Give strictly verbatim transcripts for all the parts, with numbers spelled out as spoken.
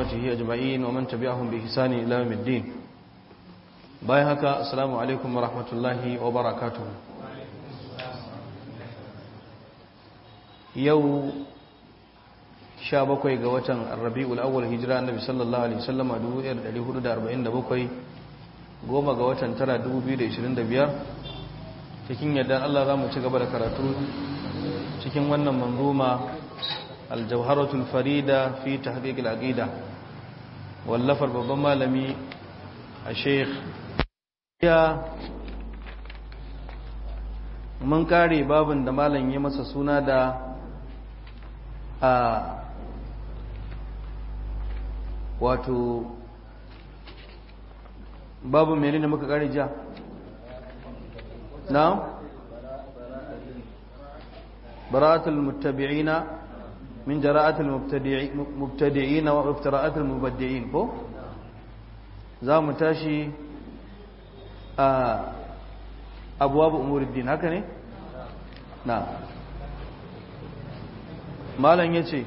وصحابته أجمعين ومن تبعهم بإحسان إلى يوم الدين. باي هكا السلام عليكم ورحمة الله وبركاته. يو شابكوي غوتان الربيع الأول هجرة النبي صلى الله عليه وسلم أدو إرد هدود أربعين دبكوي goma ga watan tara dubu biyu da ishirin da biyar cikin yadda Allah za mu ci gaba da karatu cikin wannan manzuma aljawharatul farida fi tahqiq al-aqida wallafar babban malami a sheikh ya mun kare babin da malam ya masa suna da a wato babu menene muka kare ja na bara'atul muttabi'ina min jara'atul mubtadi'ina wa iftira'atul mubaddi'in ko za mu tashi a abwabu umuriddin haka ne na malam yace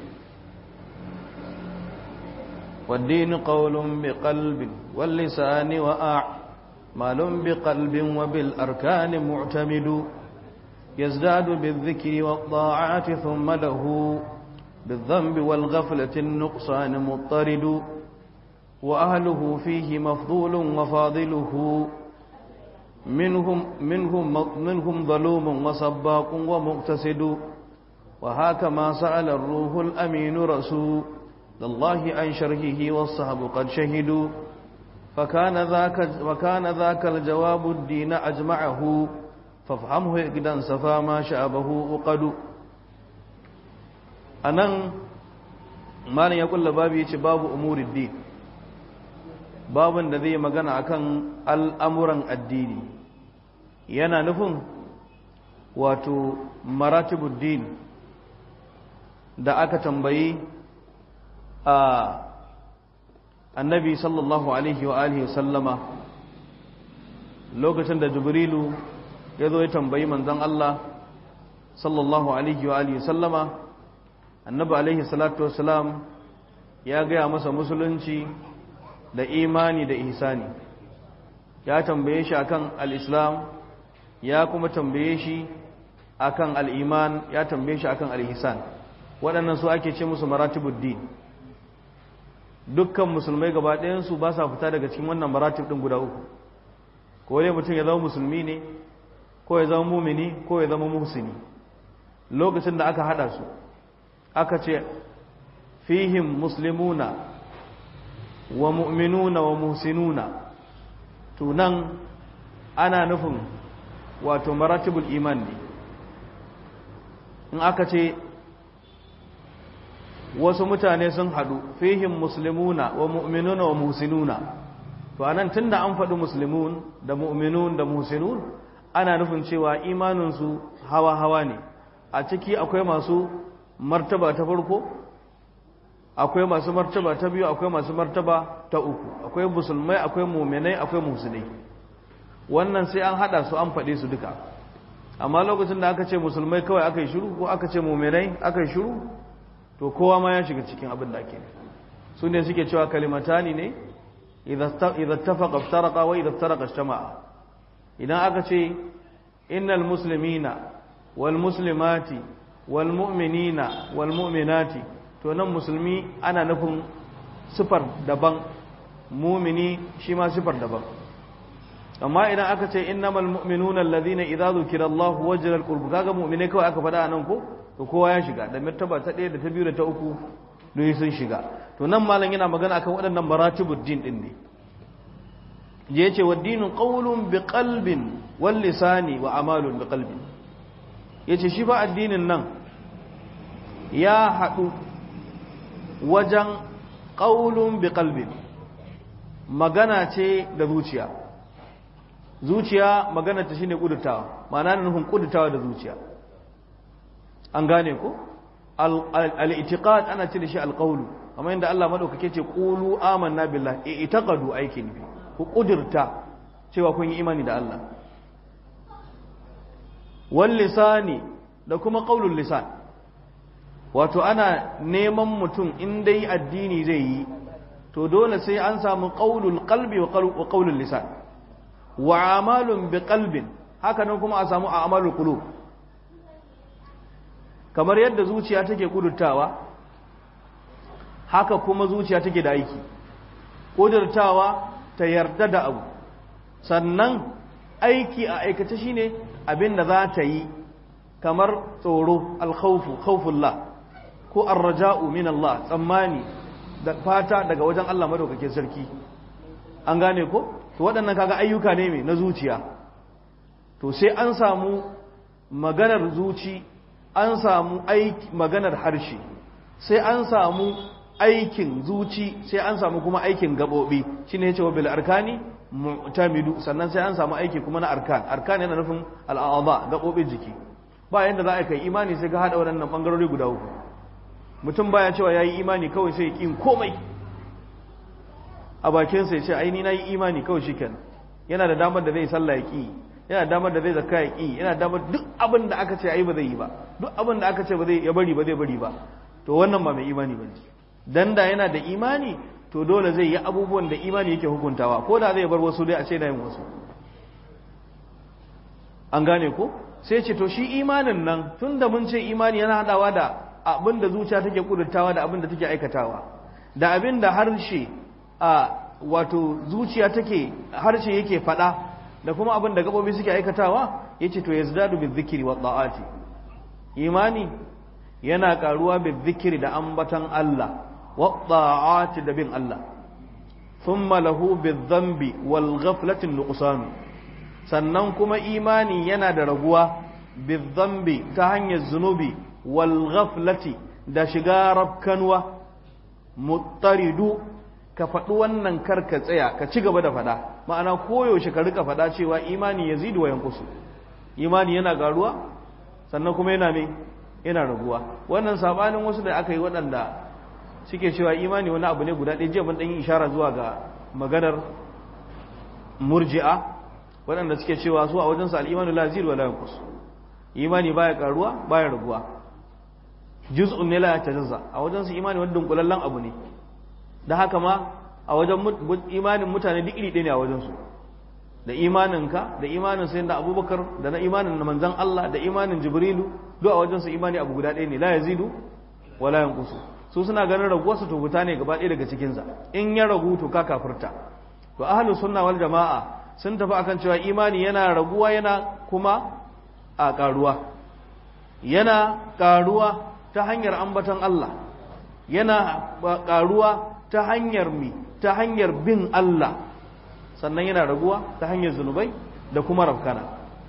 والدين قول بقلب واللسان وأعمال بقلب وبالأركان معتمد يزداد بالذكر والطاعات ثم له بالذنب والغفلة النقصان مضطرد وأهله فيه مفضول وفاضله منهم, منهم, منهم ظلوم وصباق ومقتصد وهكما سأل الروح الأمين رسول الله عن شرحه والصحب قد شهدوا فكان ذاك وكان ذاك الجواب الدين أجمعه فافهمه إقدا سفا ما شابه أقد أنن ما يقول لبابي باب أمور الدين باب الذي مغنى أكن الأمر الديني yana nufin wato maratibuddin da aka tambayi a annabi sallallahu alaihi wa alihi sallama lokacin da jibrilu ya zo ya tambayi manzon Allah sallallahu alaihi wa alihi sallama annabi alaihi salatu wassalam ya gaya masa musulunci da imani da ihsani ya tambaye shi akan al-islam ya kuma tambaye shi akan al-iman ya tambaye shi akan al-ihsan waɗannan su ake ce musu maratibuddin dukkan musulmai gaba ɗayansu ba sa fita daga cikin wannan maratib ɗin guda uku ko dai mutum ya zama musulmi ne ko ya zama mumini ko ya zama muhsini lokacin da aka hada su aka ce fihim muslimuna wa mu'minuna wa muhsinuna to nan ana nufin wato maratibul iman ne in aka ce wasu mutane sun hadu fihim muslimuna wa mu'minuna wa muhsinuna to anan tunda an faɗi muslimun da mu'minun da muhsinun ana nufin cewa imaninsu hawa hawa ne a ciki akwai masu martaba ta farko akwai masu martaba ta biyu akwai masu martaba ta uku akwai musulmai akwai mu'minai akwai muhsinai wannan sai an hada su an faɗe su duka amma lokacin da aka ce musulmai kawai aka yi shiru ko aka ce mu'minai aka yi shiru to kowa ma ya shiga cikin abin da ake su ne suke cewa kalimatani ne idan tafaqa iftaraqa wa idan iftaraqa ijtama'a idan aka ce innal muslimina wal muslimati wal mu'minina wal mu'minati to nan musulmi ana nufin sifar daban mu'mini shi ma sifar daban amma idan aka ce innamal mu'minuna alladhina idza dhukira Allahu wajilat qulubuhum kaga mu'mine kawai aka faɗa anan ko to kowa ya shiga da martaba ta ɗaya da ta biyu da ta uku duk sun shiga to nan malam yana magana akan waɗannan maratibud din din ne je yace wad-dinu qawlun bi qalbin wal lisani wa amalun bi qalbin yace shi fa addinin nan ya haɗu wajen qawlun bi qalbin magana ce da zuciya zuciya magana ta shine kudutawa ma'ana nufin kudutawa da zuciya an gane ko al-i'tiqad ana ce da shi al-qawlu amma inda Allah madaukake ce qulu amanna billahi i'taqadu aikin bi ku kudurta cewa kun yi imani da Allah wal lisani da kuma qaulul lisan wato ana neman mutum in dai addini zai yi to dole sai an samu qaulul qalbi wa qaulul lisan wa amalun bi qalbin haka nan kuma a samu a'malul qulub kamar yadda zuciya take kudurtawa haka kuma zuciya take da aiki kudurtawa ta yarda da abu sannan aiki a aikace shine abin da za ta yi kamar tsoro alkhawfu khawfullah ko arraja'u min Allah tsammani da fata daga wajen Allah madaukakin sarki an gane ko to waɗannan kaga ayyuka ne mai na zuciya to sai an samu maganar zuci an samu aiki maganar harshe sai an samu aikin zuci sai an samu kuma aikin gabobi shine yace wa bil arkani mu'tamidu sannan sai an samu aiki kuma na arkan arkan yana nufin al'adha gabobin jiki ba yanda za a kai imani sai ga hada waɗannan bangarori guda uku mutum baya cewa yayi imani kawai sai ya kin komai a bakin sa yace ai ni nayi imani kawai shikenan yana da damar da zai sallah ya ki yana da damar da zai zakka ya ki yana da damar duk abin da aka ce ai ba zai yi ba duk abin da aka ce ba zai ya bari ba zai bari ba to wannan ba mai imani bane dan da yana da imani to dole zai yi abubuwan da imani yake hukuntawa ko da zai bar wasu dai a ce da yin wasu an gane ko sai ce to shi imanin nan tunda mun ce imani yana hadawa da abin da zuciya take kudurtawa da abin da take aikatawa da abin da harshe a wato zuciya take harshe yake fada da kuma abin da gabobi suke aikatawa yace to yazdadu bizikri wa ta'ati imani yana karuwa bizikri da ambatan Allah wa ta'ati da bin Allah thumma lahu bizambi wal ghaflati nuqsan sannan kuma imani yana da raguwa bizambi ta hanyar zunubi wal ghaflati da shiga rabkanwa muttaridu ka faɗi wannan karka tsaya ka ci gaba da faɗa ma'ana koyaushe ka rika faɗa cewa imani yazidu wa yanqusu imani yana garuwa sannan kuma yana me yana raguwa wannan sabanin wasu da aka yi waɗanda suke cewa imani wani abu ne guda ɗaya jiya mun ɗan yi ishara zuwa ga maganar murji'a waɗanda suke cewa su a wajensu al'imanu la yazidu wa la yanqus imani baya karuwa baya raguwa juz'un ne la yatajazza a wajensu imani wani dunkulallen abu ne da haka ma a wajen imanin mutane duk iri ɗaya ne a wajensu da imaninka da imanin sayin da abubakar da na imanin na manzan Allah da imanin jibrilu duk a wajensu imani abu guda ɗaya ne la yazidu wa la yanqusu su suna ganin raguwarsu to buta ne gaba ɗaya daga cikinsa in ya ragu to ka kafirta to ahlus sunna wal jama'a sun tafi akan cewa imani yana raguwa yana kuma a karuwa yana karuwa ta hanyar ambaton Allah yana karuwa ta hanyar mi ta hanyar bin Allah sannan yana raguwa ta hanyar zunubai da kuma rafkana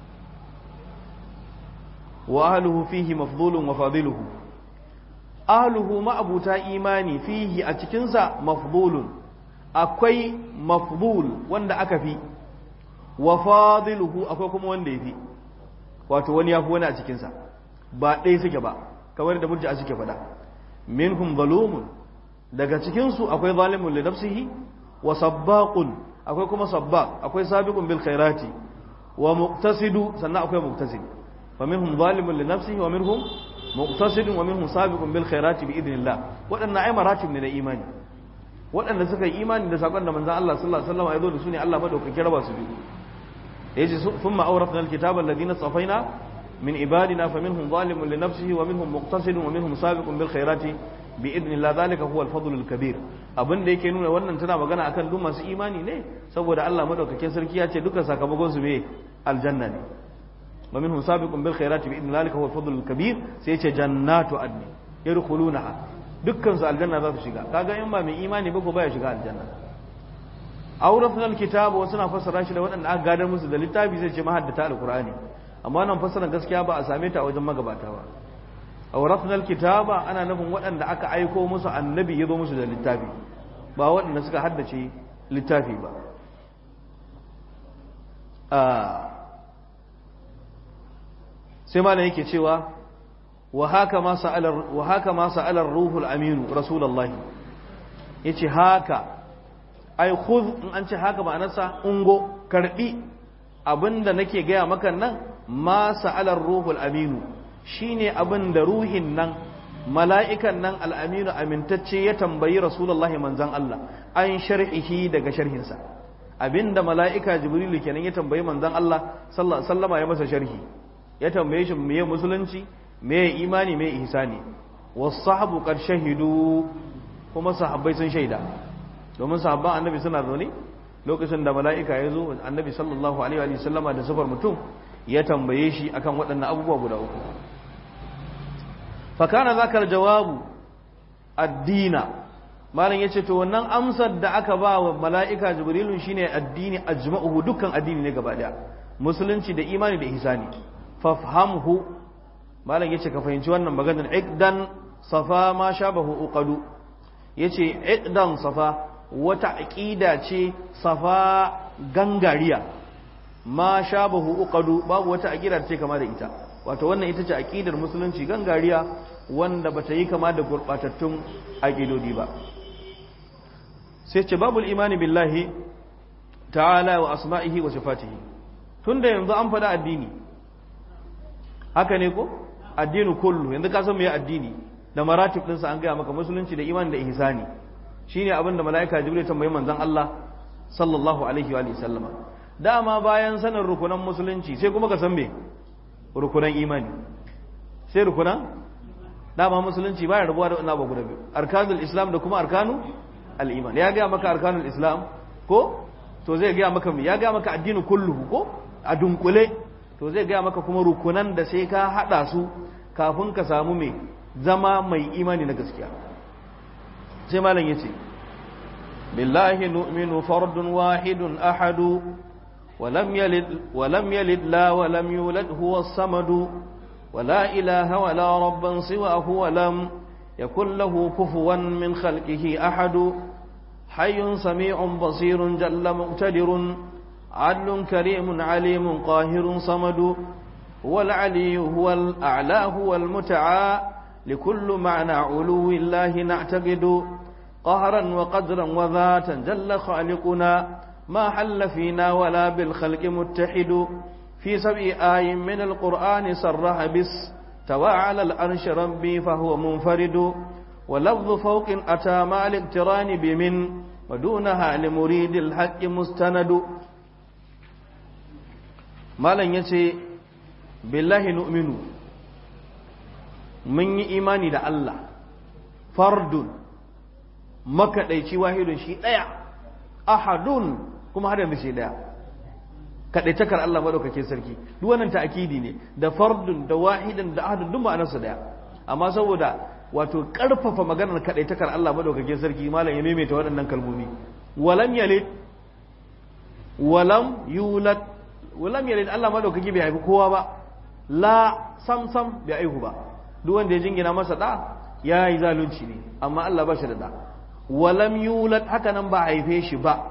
wa ahluhu fihi mafdulun wa fadiluhu ahluhu ma'abuta imani fihi a cikinsa mafdulun akwai mafdul wanda aka fi wa fadiluhu akwai kuma wanda yafi wato wani yafi wani a cikinsa ba ɗaya suke ba kamar da murji'a suke faɗa minhum zalumun daga cikinsu akwai zalimun li nafsihi wa sabbaqun akwai kuma sabbaq akwai sabiqun bil khairati wa muqtasidu sannan akwai muqtasid fa minhum zalimun li nafsihi wa minhum muqtasidun wa minhum sabiqun bil khairati bi idnillah wadannan ay maratib ne na imani wadanda suka yi imani da sakon da manzon Allah sallallahu alaihi wasallam ya zo da su ne Allah madaukake raba su biyu yace thumma awrathna alkitaba alladhina safaina min ibadina faminhum zalimun li nafsihi wa minhum muqtasidun wa minhum sabiqun bil khairati bi idnillah zalika huwa al-fadl al-kabir abinda yake nuna wannan tana magana akan duk masu imani ne saboda Allah madaukakin sarki ya ce duka sakamakon su me aljanna ne wa minhum sabiqun bil khairati bi idnillah zalika huwa al-fadl al-kabir sai ce jannatu adni yadkhulunaha dukkan su aljanna za su shiga kaga in ba mai imani ba ko baya shiga aljanna awrathna al-kitaba wa suna fassara shi da wadanda aka gadar musu da littafi sai ce mahaddata al-qur'ani amma nan fassarar gaskiya ba a same ta a wajen magabata ba awrathna al-kitaba ana nufin wadanda aka aiko musu annabi yazo musu da littafi ba wadanda suka haddace littafi ba sai malam yake cewa wa haka ma sa'ala wa haka ma sa'ala ar-ruhul amin rasulullahi yace haka ai khudh in an ce haka ma'anarsa ungo karbi abinda nake gaya maka nan ma sa'ala ar-ruhul amin shine abinda ruhin nan mala'ikan nan al-aminu amintacce ya tambayi rasulullahi manzon Allah an sharhihi daga sharhinsa abinda mala'ika jibrilu kenan ya tambayi manzon Allah sallallahu alaihi wasallama ya masa sharhi ya tambaye shi meye musulunci meye imani meye ihsani was-sahabu qad shahidu kuma sahabbai sun shaida domin sahabban annabi suna zaune lokacin da mala'ika ya zo annabi sallallahu alaihi wasallama da safar mutum ya tambaye shi akan waɗannan abubuwa guda uku fa kana zakar jawabu addina malam yace to wannan amsar da aka ba wa mala'ika jibrilu shine addini ajma'uhu dukkan addini ne gaba daya musulunci da imani da ihsani fafhamhu malam yace ka fahimci wannan maganar iqdan safa ma shabahu uqadu yace iqdan safa wata aqida ce safa gangariya ma shabahu uqadu babu wata aqida ce kama da ita wato wannan ita ce aqidar musulunci gangariya wanda bata yi kama da gurbatattun aqidodi ba sai ce babul imani billahi ta'ala wa asma'ihi wa sifatihi tunda yanzu an faɗa addini haka ne ko addinu kullu yanzu ka san me addini da maratib din sa an ga maka musulunci da imani da ihsani shine abin da malaika jibril tambayi manzon Allah sallallahu alaihi wa sallama dama bayan sanin rukunan musulunci sai kuma ka san me rukunan imani sai rukunan dama musulunci baya rabuwa da wannan abu guda biyu arkanul islam da kuma arkanu al-iman ya ga maka arkanul islam ko to zai ga maka ya ga maka addinu kulluhu ko a dunkule to zai ga maka kuma rukunan da sai ka hada su kafin ka samu me zama mai imani na gaskiya sai malam yace billahi nu'minu fardun wahidun ahadu ولم يلد ولم يلد لا ولم يولد هو الصمد ولا إله ولا رب سواه ولم يكن له كفوا من خلقه أحد حي سميع بصير جل مقتدر عدل كريم عليم قاهر صمد هو العلي هو الأعلى هو المتعى لكل معنى علو الله نعتقد قهرا وقدرا وذاتا جل خالقنا ما حل فينا ولا بالخلق متحد في سبع آي من القرآن صرح بس توى على الأرش ربي فهو منفرد ولفظ فوق أتى مع الاقتران بمن ودونها لمريد الحق مستند ما لن يتي بالله نؤمن من إيماني دا الله فرد مكديتي واحد شيء أحد kuma har yanzu shi daya kadaitakar Allah madaukakin sarki duk wannan ta'kidi ne da fardun da wahidan da ahadun duk ma'anarsa daya amma saboda wato karfafa maganar kadaitakar Allah madaukakin sarki malam ya maimaita waɗannan kalmomi walam yalid walam yulad walam yalid Allah madaukaki bai haifi kowa ba la sam sam bai haihu ba duk wanda ya jingina masa da yayi zalunci ne amma Allah ba shi da da walam yulad haka nan ba haife shi ba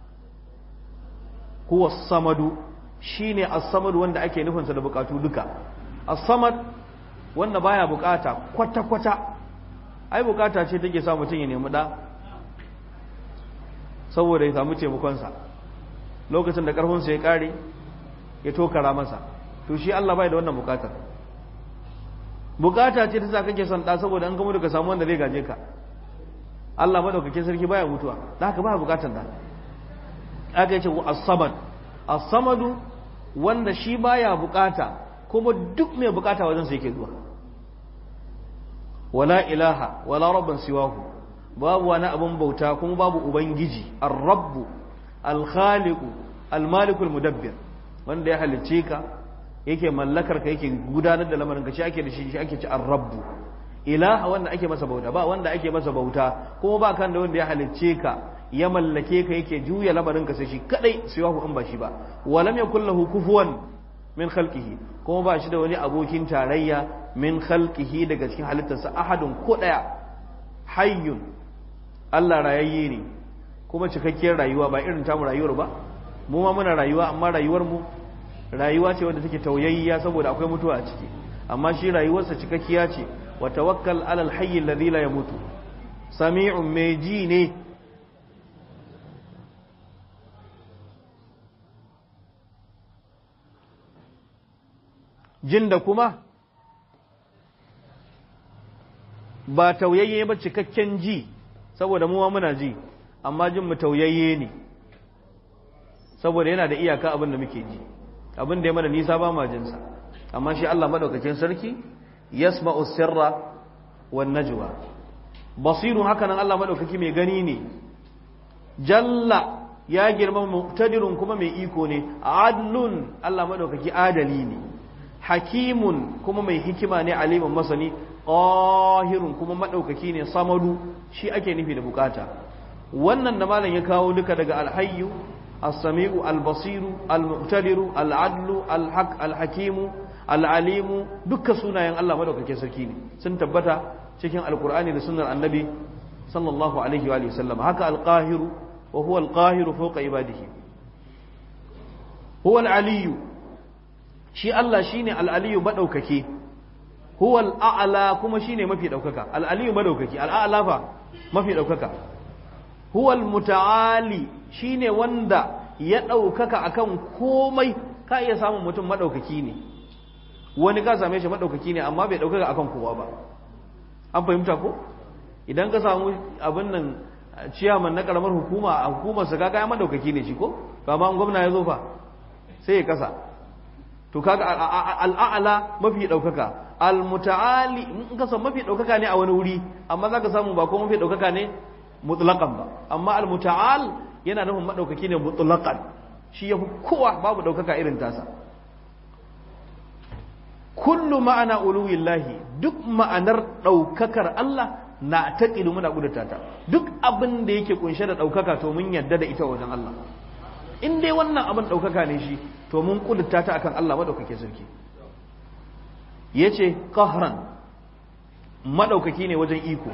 huwa samadu shine as-samadu wanda ake nufin sa da bukatu duka as-samad wanda baya bukata kwata kwata ai bukata ce take sa mutun ya nemi da saboda ya samu taimakon sa lokacin da karfin sa ya kare ya tokara masa to shi Allah bai da wannan bukatar bukata ce ta sa kake son da saboda an gamu da ka samu wanda zai gaje ka Allah madaukakin sarki baya mutuwa da haka baya bukatar da aka yace as-samad as-samadu wanda shi baya bukata kuma duk mai bukata wajen sa yake zuwa wala ilaha wala rabban siwahu babu wani abun bauta kuma babu ubangiji ar-rabb al-khaliq al-malik al-mudabbir wanda ya halicce ka yake mallakar ka yake gudanar da lamarin ka shi ake da shi shi ake ci ar-rabb ilaha wanda ake masa bauta ba wanda ake masa bauta kuma ba kan da wanda ya halicce ka ya mallake ka yake juya lamarin ka sai shi kadai siwahu in ba shi ba walam yakul lahu kufuwan min khalqihi kuma ba shi da wani abokin tarayya min khalqihi daga cikin halittarsa ahadun ko daya hayyun Allah rayayye ne kuma cikakkiyar rayuwa ba irin tamu rayuwar ba mu ma muna rayuwa amma rayuwar mu rayuwa ce wadda take tauyayya saboda akwai mutuwa a ciki amma shi rayuwarsa cikakkiya ce wa tawakkal alal hayy alladhi la yamutu sami'un mai ji ne jin da kuma ba tauyayye ba cikakken ji saboda mu muna ji amma jin mu tauyayye ne saboda yana da iyaka abin da muke ji abin da ya mana nisa ba ma jinsa amma shi Allah madaukakin sarki yasma'u sirra wan najwa basirun haka nan Allah madaukaki mai gani ne jalla ya girma muqtadirun kuma mai iko ne adlun Allah madaukaki adali ne hakimun kuma mai hikima ne alimun masani qahirun kuma madaukaki ne samadu shi ake nufi da bukata wannan da malam ya kawo duka daga alhayyu as-sami'u al-basiru al-muqtadiru al-adlu al-haq al-hakimu al-alimu dukkan sunayen Allah madaukakin sarki ne sun tabbata cikin alqur'ani da sunnar annabi sallallahu alaihi wa sallam haka al-qahiru wa huwa al-qahiru fawqa ibadihi huwa al-aliyyu shi Allah shine al-aliyyu madaukake huwa al-a'la kuma shine mafi daukaka al-aliyyu madaukaki al-a'la fa mafi daukaka huwa al-muta'ali shine wanda ya daukaka akan komai ka iya samun mutum madaukaki ne wani ka same shi madaukaki ne amma bai daukaka akan kowa ba an fahimta ko idan ka samu abin nan ciyaman na karamar hukuma a hukumar sa kaga ya madaukaki ne shi ko amma an gwamna ya zo fa sai ya kasa to kaga al-a'la mafi daukaka al-muta'ali in ka san mafi daukaka ne a wani wuri amma zaka samu ba ko mafi daukaka ne mutlaqan ba amma al-muta'al yana nufin madaukaki ne mutlaqan shi yafi kowa babu daukaka irin tasa kullu ma'ana uluwillahi duk ma'anar daukakar Allah na taqidu muna kudurta ta duk abin da yake kunshe da daukaka to mun yadda da ita wajen Allah in dai wannan abin daukaka ne shi to mun kudurta ta akan Allah madaukake sarki yace qahran madaukaki ne wajen iko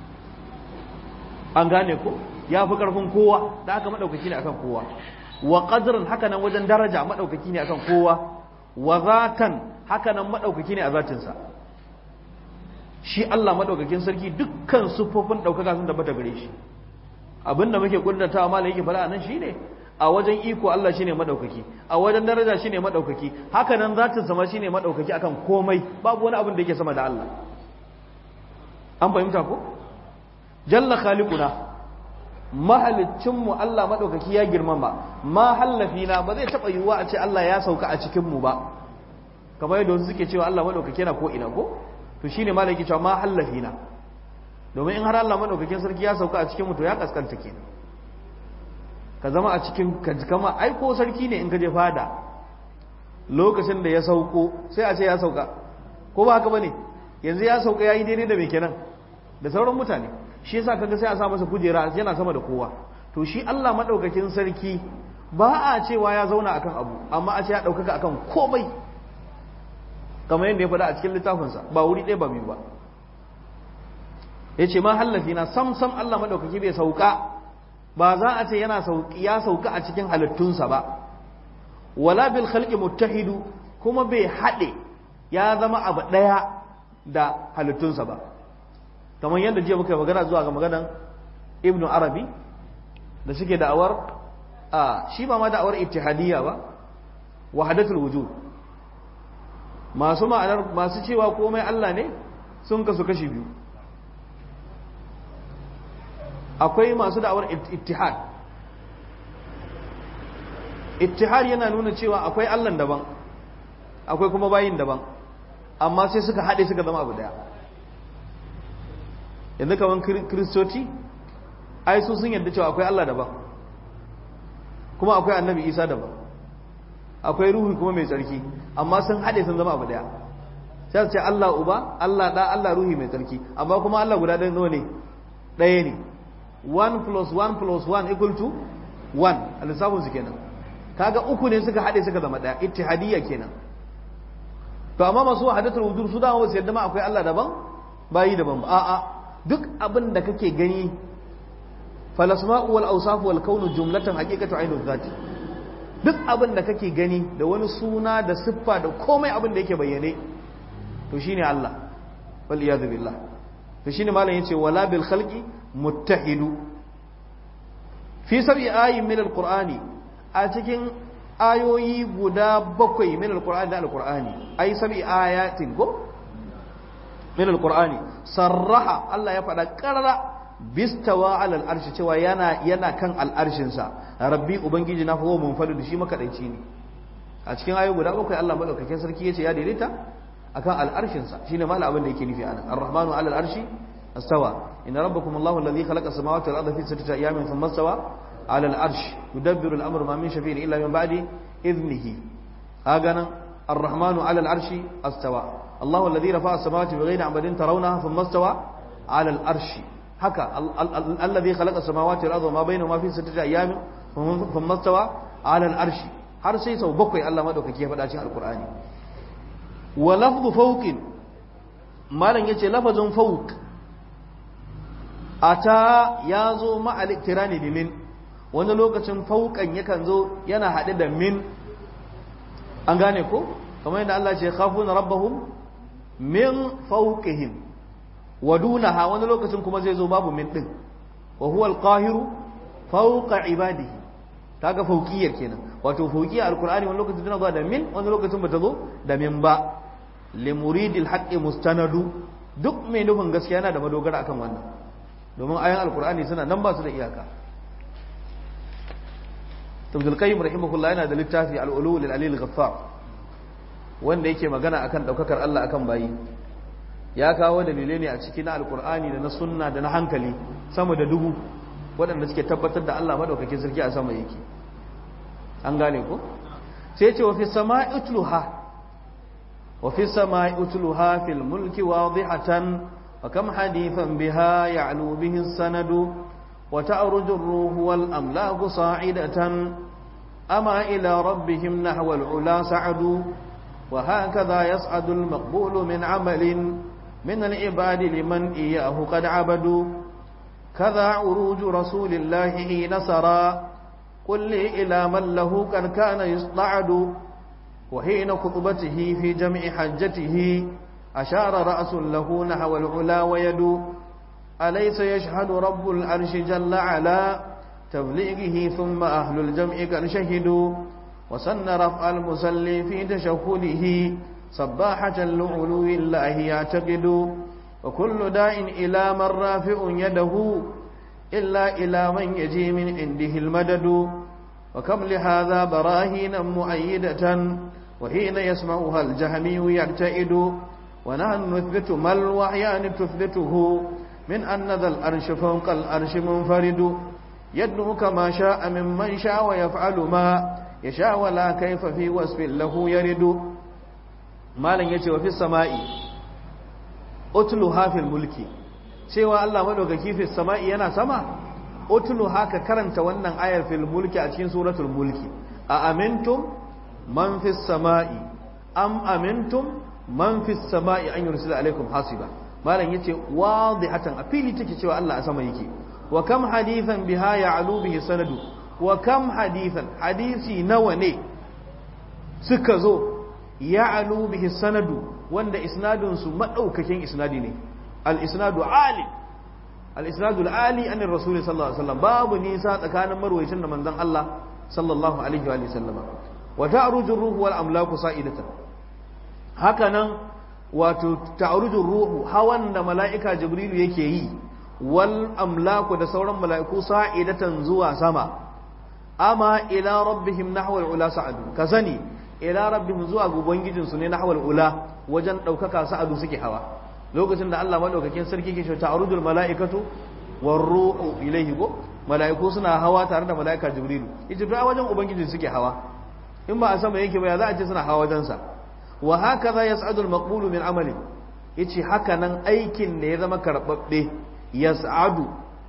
an gane ko ya fi karfin kowa da haka madaukaki ne akan kowa wa qadran haka nan wajen daraja madaukaki ne akan kowa wa zatan haka nan madaukaki ne a zatinsa shi Allah madaukakin sarki dukkan sufofin daukaka sun tabbata gare shi abinda muke kullatawa malai yake fara nan shine a wajen iko Allah shine madaukaki a wajen daraja shine madaukaki haka nan zatin sa ma shine madaukaki akan komai babu wani abin da yake sama da Allah an fahimta ko jalla khaliquna mahalicin mu Allah madaukaki ya girmama ma hallafina ba zai taba yiwuwa a ce Allah ya sauka a cikin mu ba kamar yadda wasu suke cewa Allah madaukaki yana ko ina ko to shine malai yake cewa ma hallafina domin in har Allah madaukakin sarki ya sauka a cikin mu to ya kaskanta kenan ka zama a cikin ka kama ai ko sarki ne in ka je fada lokacin da ya sauko sai a ce ya sauka ko ba haka bane yanzu ya sauka yayi daidai da me kenan da sauran mutane shi yasa kaga sai a sa masa kujera yana sama da kowa to shi Allah madaukakin sarki ba a cewa ya zauna akan abu amma a ce ya daukaka akan komai kamar yadda ya faɗa a cikin littafinsa ba wuri ɗaya ba biyu ba yace ma hallafi na sam sam Allah madaukaki bai sauka ba za a ce yana sauki ya sauka a cikin halittunsa ba wala bil khalqi muttahidu kuma bai hade ya zama abu daya da halittunsa ba kamar yadda jiya muka magana zuwa ga maganan ibnu arabi da suke da'awar a shi ba ma da'awar ittihadiyya ba wahdatul wujud masu ma'anar masu cewa komai Allah ne sun kasu kashi biyu akwai masu da'awar ittihad ittihad yana nuna cewa akwai Allah daban akwai kuma bayin daban amma sai suka haɗe suka zama abu daya yanzu kaman kristoci ai su sun yadda cewa akwai Allah daban kuma akwai annabi Isa daban akwai ruhu kuma mai tsarki amma sun haɗe sun zama abu daya sai su ce Allah uba Allah da Allah ruhi mai tsarki amma kuma Allah guda ɗaya ne ɗaya ne one plus one plus one equal to one a lissafin su kenan kaga uku ne suka haɗe suka zama ɗaya ittihadiyya kenan to amma masu wahdatul wujud su dama wasu yadda ma akwai Allah daban bayi daban ba a'a duk abin da kake gani falasma'u wal awsaf wal kaunu jumlatan haqiqatu ainul zati duk abin da kake gani da wani suna da siffa da komai abin da yake bayyane to shine Allah wal iyad billah to shine malam yace wala bil khalqi muttahidu fi sab'i ayin min alqur'ani a cikin ayoyi guda bakwai min alqur'ani da alqur'ani ai sab'i ayatin ko min alqur'ani sarraha Allah ya faɗa qarara bistawa ala al'arshi cewa yana yana kan al'arshin sa rabbi ubangiji na huwa munfaridu shi makadaici ne a cikin ayoyi guda bakwai Allah madaukakin sarki yace ya daidaita akan al'arshin sa shine mala abin da yake nufi anan ar-rahmanu ala al'arshi astawa inna rabbakum Allahu alladhi khalaqa as-samawati wal arda fi sittati ayamin thumma istawa ala al'arshi yudabbiru al-amra ma min shafi'in illa min ba'di idnihi aganan ar-rahmanu ala al'arshi astawa Allahu alladhi rafa'a as-samawati bighayri 'amadin tarawnaha thumma istawa ala al'arshi haka alladhi khalaqa as-samawati wal arda wa ma bainahuma fi sittati ayamin thumma istawa ala al'arshi har sai sau bakwai Allah madaukake ya faɗa cikin alqur'ani wa lafdhu fawqin malan yace lafazin fawq ata yazo ma'al iktirani bi min wani lokacin fawqan yakan zo yana hade da min an gane ko kamar yadda Allah ya ce khafuna rabbahum min fawqihim wa dunaha wani lokacin kuma zai zo babu min din wa huwa al-qahiru fawqa ibadihi kaga fawqiyar kenan wato fawqiyar alqur'ani wani lokacin tana zuwa da min wani lokacin bata zo da min ba li muridil haqqi mustanadu duk mai nufin gaskiya yana da madogara akan wannan domin ayan alqur'ani suna nan ba su da iyaka Ibn Qayyim rahimahullah yana da littafi al-ulu lil alil ghaffar wanda yake magana akan daukakar Allah akan bayi ya kawo dalilai ne a cikin alqur'ani da na sunna da na hankali sama da dubu waɗanda suke tabbatar da Allah madaukakin sarki a sama yake an gane ko sai ce wa fi sama'i utluha wa fi sama'i utluha fil mulki wadihatan wa kam hadithan biha ya'lu bihi as-sanadu wa ta'ruju ar-ruhu wal amlaku sa'idatan ama ila rabbihim nahwa al-ula sa'adu wa hakadha yas'adu al-maqbulu min 'amalin min al-ibadi liman iyyahu qad 'abadu كذا عروج رسول الله حين سرى قل لي إلى من له قد كان يصطعد وحين خطبته في جمع حجته أشار رأس له نحو العلا ويد أليس يشهد رب العرش جل على تبليغه ثم أهل الجمع قد شهدوا وسن رفع المسلي في تشهده صباحة لعلو الله يعتقد وكل داع إلى من رافع يده إلا إلى من يجي من عنده المدد وكم لهذا براهينا مؤيدة وحين يسمعها الجهمي يعتئد ونحن نثبت ما الوحيان تثبته من أن ذا الأرش فوق الأرش منفرد يدنو كما شاء ممن شاء ويفعل ما يشاء ولا كيف في وصف له يرد ما لن يتي وفي السماء utluha fil mulki cewa Allah madaukaki fi sama'i yana sama utluha ka karanta wannan ayar fil mulki a cikin suratul mulki a amintum man fis sama'i am amintum man fis sama'i an yursila alaikum hasiba malan yace wadihatan a fili take cewa Allah a sama yake wa kam hadithan biha ya'lu bihi sanadu wa kam hadithan hadisi nawa ne suka zo ya'lu bihi sanadu wanda isnadunsu maɗaukakin isnadi ne al-isnadu ali al-isnadu al-ali an rasul sallallahu alaihi wasallam babu nisa tsakanin marwayacin da manzon Allah sallallahu alaihi wa sallam wa ta'ruju ruhu wal amlaku sa'idatan hakanan wato ta'ruju ruhu hawan da mala'ika jibrilu yake yi wal amlaku da sauran mala'iku sa'idatan zuwa sama ama ila rabbihim nahwa al-ula sa'adu kazani ila rabbihim zuwa ga ubangijinsu ne nahwa al-ula wajen ɗaukaka sa'adu suke hawa lokacin da Allah maɗaukakin sarki ke shauta arujul mala'ikatu war ruhu ilaihi go mala'iku suna hawa tare da mala'ika jibrilu ita da wajen ubangiji suke hawa in ba a sama yake ba ya za a ce suna hawa wajen sa wa hakaza yas'adu al-maqbulu min amali yace haka nan aikin da ya zama karbabbe yas'adu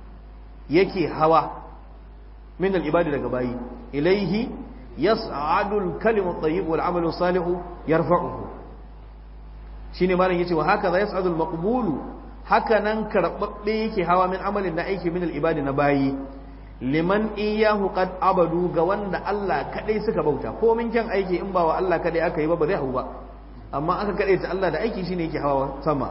yake hawa min al-ibadi daga bayi ilaihi yas'adu al-kalimu at-tayyib wal 'amalu salihu yarfa'uhu shine malam yace wa haka za yas'adu al-maqbulu haka nan karbabbe yake hawa min amalin da aiki min al-ibadi na bayi liman iyahu qad abadu ga wanda Allah kadai suka bauta ko min kyan aiki in ba wa Allah kadai aka yi ba ba zai hau ba amma aka kadai ta Allah da aiki shine yake hawa sama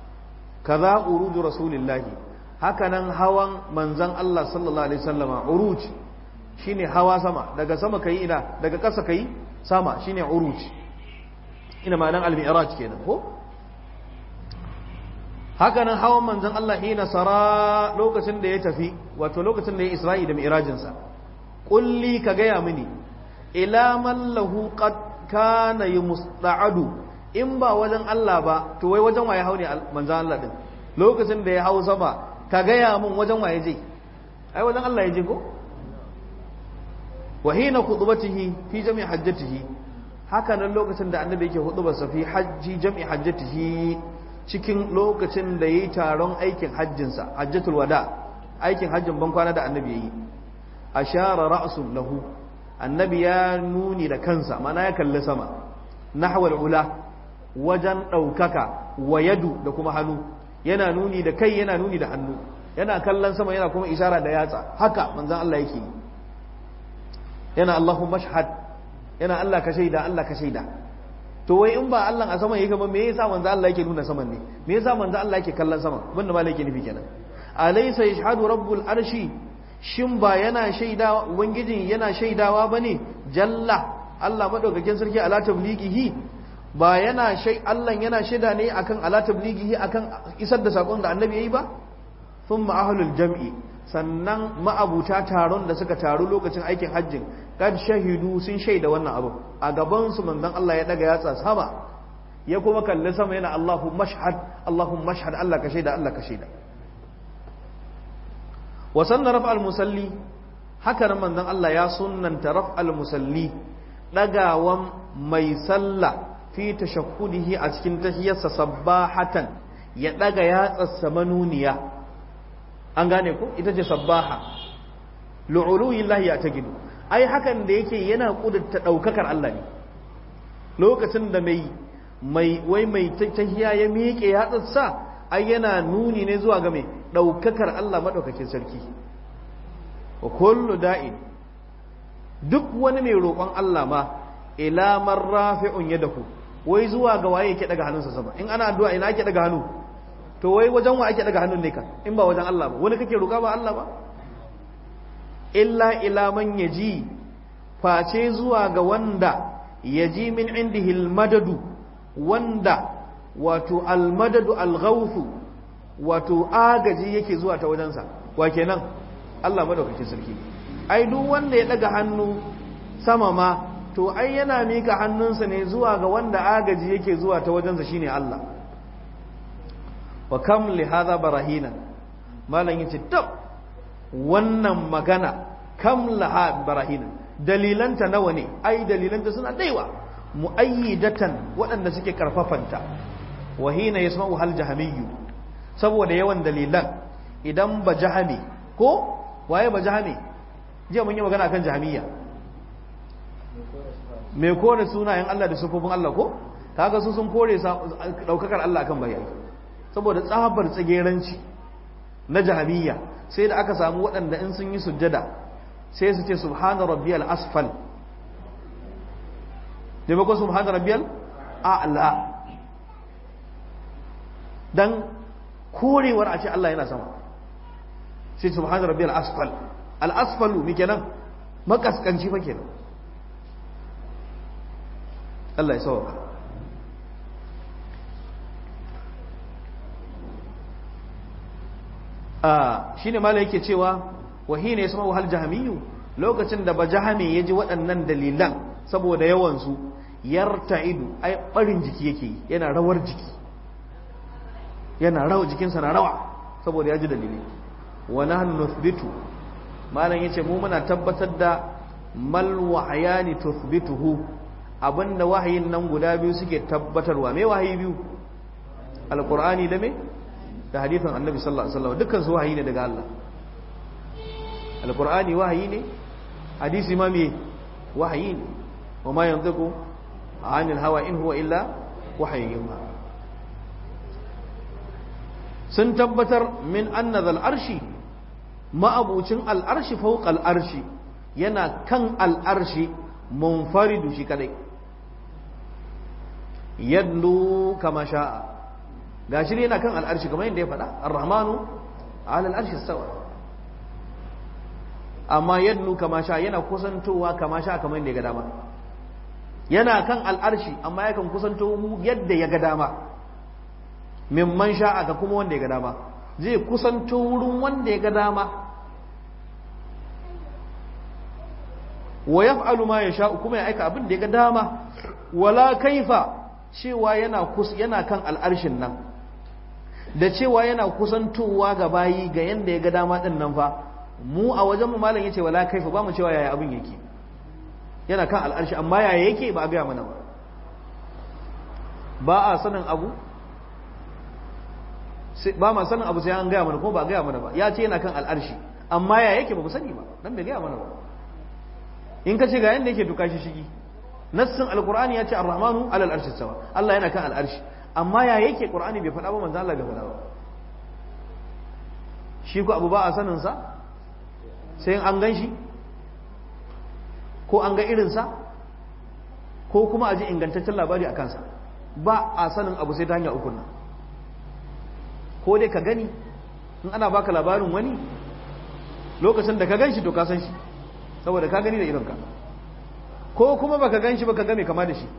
kaza uruju rasulillahi haka nan hawan manzon Allah sallallahu alaihi wasallama uruj shine hawa sama daga sama kai ina daga ƙasa kai sama shine uruj ina ma'anan al-mi'raj kenan ko haka nan hawan manzon Allah hina sara lokacin da ya tafi wato lokacin da ya Isra'i da mi'rajin sa kulli ka gaya mini ila man lahu qad kana yumsta'adu in ba wajen Allah ba to wai wajen waye haune manzon Allah din lokacin da ya hau sama ka gaya min wajen waye je ai wajen Allah ya je ko wa hina khutbatihi fi jami' hajjatihi haka nan lokacin da annabi yake hudubarsa fi hajji jami' hajjatihi cikin lokacin da yayi taron aikin hajjinsa hajjatul wada aikin hajjin ban kwana da annabi yayi ashara ra'sun lahu annabi ya nuni da kansa mana ya kalli sama nahwal ula wajen daukaka wa yadu da kuma hannu yana nuni da kai yana nuni da hannu yana kallon sama yana kuma ishara da yatsa haka manzon Allah yake yana Allahumma shahad yana Allah ka shaida Allah ka shaida to wai in ba Allah a saman yake ba me yasa manzon Allah yake nuna saman ne me yasa manzon Allah yake kallon sama wanda malai yake nufi kenan alaysa yashhadu rabbul arshi shin ba yana shaidawa ubangijin yana shaidawa bane jalla Allah madaukakin sarki ala tablighihi ba yana shai Allah yana shaida ne akan ala tablighihi akan isar da sakon da annabi yayi ba thumma ahlul jam'i sannan ma'abuta taron da suka taru lokacin aikin hajjin kad shahidu sun shaida wannan abu a gaban su manzon Allah ya daga yatsa sama ya kuma kalli sama yana Allahu mashhad Allahu mashhad Allah ka shaida Allah ka shaida wa sanna raf'al musalli haka nan manzon Allah ya sunnanta raf'al musalli dagawan mai sallah fi tashahhudihi a cikin tahiyyarsa sabbahatan ya daga yatsarsa manuniya an gane ko ita ce sabbaha lu'uluyillahi ya tagidu ai hakan da yake yana kudurta daukakar Allah ne lokacin da mai mai wai mai tahiyya ya miƙe yatsarsa ai yana nuni ne zuwa ga mai daukakar Allah madaukakin sarki wa kullu da'in duk wani mai roƙon Allah ma ila man rafi'un yadahu wai zuwa ga waye yake daga hannunsa sama in ana addu'a ina ake daga hannu to wai wajen wa ake daga hannun ne ka in ba wajen Allah ba wani kake roƙa ba Allah ba illa ila man yaji face zuwa ga wanda yaji min indihi almadadu wanda wato almadadu alghawthu wato agaji yake zuwa ta wajensa wa kenan Allah madaukakin sarki ai duk wanda ya daga hannu sama ma to ai yana mika hannunsa ne zuwa ga wanda agaji yake zuwa ta wajensa shine Allah wa kam li hadha barahina malan yace tab wannan magana kam laha barahina dalilanta nawa ne ai dalilanta suna daiwa muayyidatan waɗanda suke karfafanta wa hina yasma'u hal jahamiyyu saboda yawan dalilan idan ba jahami ko waye ba jahami jiya mun yi magana kan jahamiyya me kore sunayen Allah da sufofin Allah ko kaga su sun kore daukakar Allah kan bayani saboda tsabar tsageranci na jahamiyya sai da aka samu waɗanda in sun yi sujjada sai su ce subhana rabbiyal asfal da ba ko subhana rabbiyal a'la dan korewar a ce Allah yana sama sai subhana rabbiyal asfal al asfalu mi kenan makaskanci fa kenan Allah ya sauka shi ne mala yake cewa wahi ne sama wahal jahamiyu lokacin da ba jahami ya ji waɗannan dalilan saboda yawansu yarta'idu ai ɓarin jiki yake yana rawar jiki yana rawa jikinsa na rawa saboda ya ji dalilai wa nahnu nuthbitu malam yace mu muna tabbatar da mal wahayani tuthbituhu abinda wahayin nan guda biyu suke tabbatarwa me wahayi biyu alqur'ani da me da hadithan annabi sallallahu alaihi wasallam dukkan su wahayi ne daga Allah alqur'ani wahayi ne hadisi ma me wahayi ne wa ma yantiqu anil hawa in huwa illa wahayyun sun tabbatar min anna zal arshi ma'abucin al arshi fawqa al arshi yana kan al arshi munfaridu shi kadai yadlu kama sha'a gashi ne yana kan al'arshi kamar yadda ya faɗa ar-rahmanu ala al'arshi stawa amma yadlu kama sha'a yana kusantowa kama sha'a kamar yadda ya ga dama yana kan al'arshi amma yakan kusanto mu yadda ya ga dama mimman sha'a ga kuma wanda ya ga dama zai kusanto wurin wanda ya ga dama wa yaf'alu ma yasha'u kuma ya aika abin da ya ga dama wala kaifa cewa yana kus yana kan al'arshin nan da cewa yana kusantowa ga bayi ga yanda ya ga dama din nan fa mu a wajen mu malam yace wala kaifa ba mu cewa yaya abin yake yana kan al'arshi amma yaya yake ba a ga mana ba ba a sanin abu ba ma sanin abu sai an ga mana ko ba a ga mana ba ya ce yana kan al'arshi amma yaya yake ba mu sani ba dan bai ga mana ba in ka ce ga yanda yake duka shi shigi nassin alqur'ani ya ce ar-rahmanu ala al-arshi sawa Allah yana kan al'arshi amma ya yake qur'ani bai faɗa ba manzo Allah bai faɗa ba shi ko abu ba a sanin sa sai an gan shi ko an ga irin sa ko kuma a ji ingantaccen labari a kansa ba a sanin abu sai ta hanya uku nan ko dai ka gani in ana baka labarin wani lokacin da ka gan shi to ka san shi saboda ka gani da idonka ko kuma baka gan shi baka ga mai kama da shi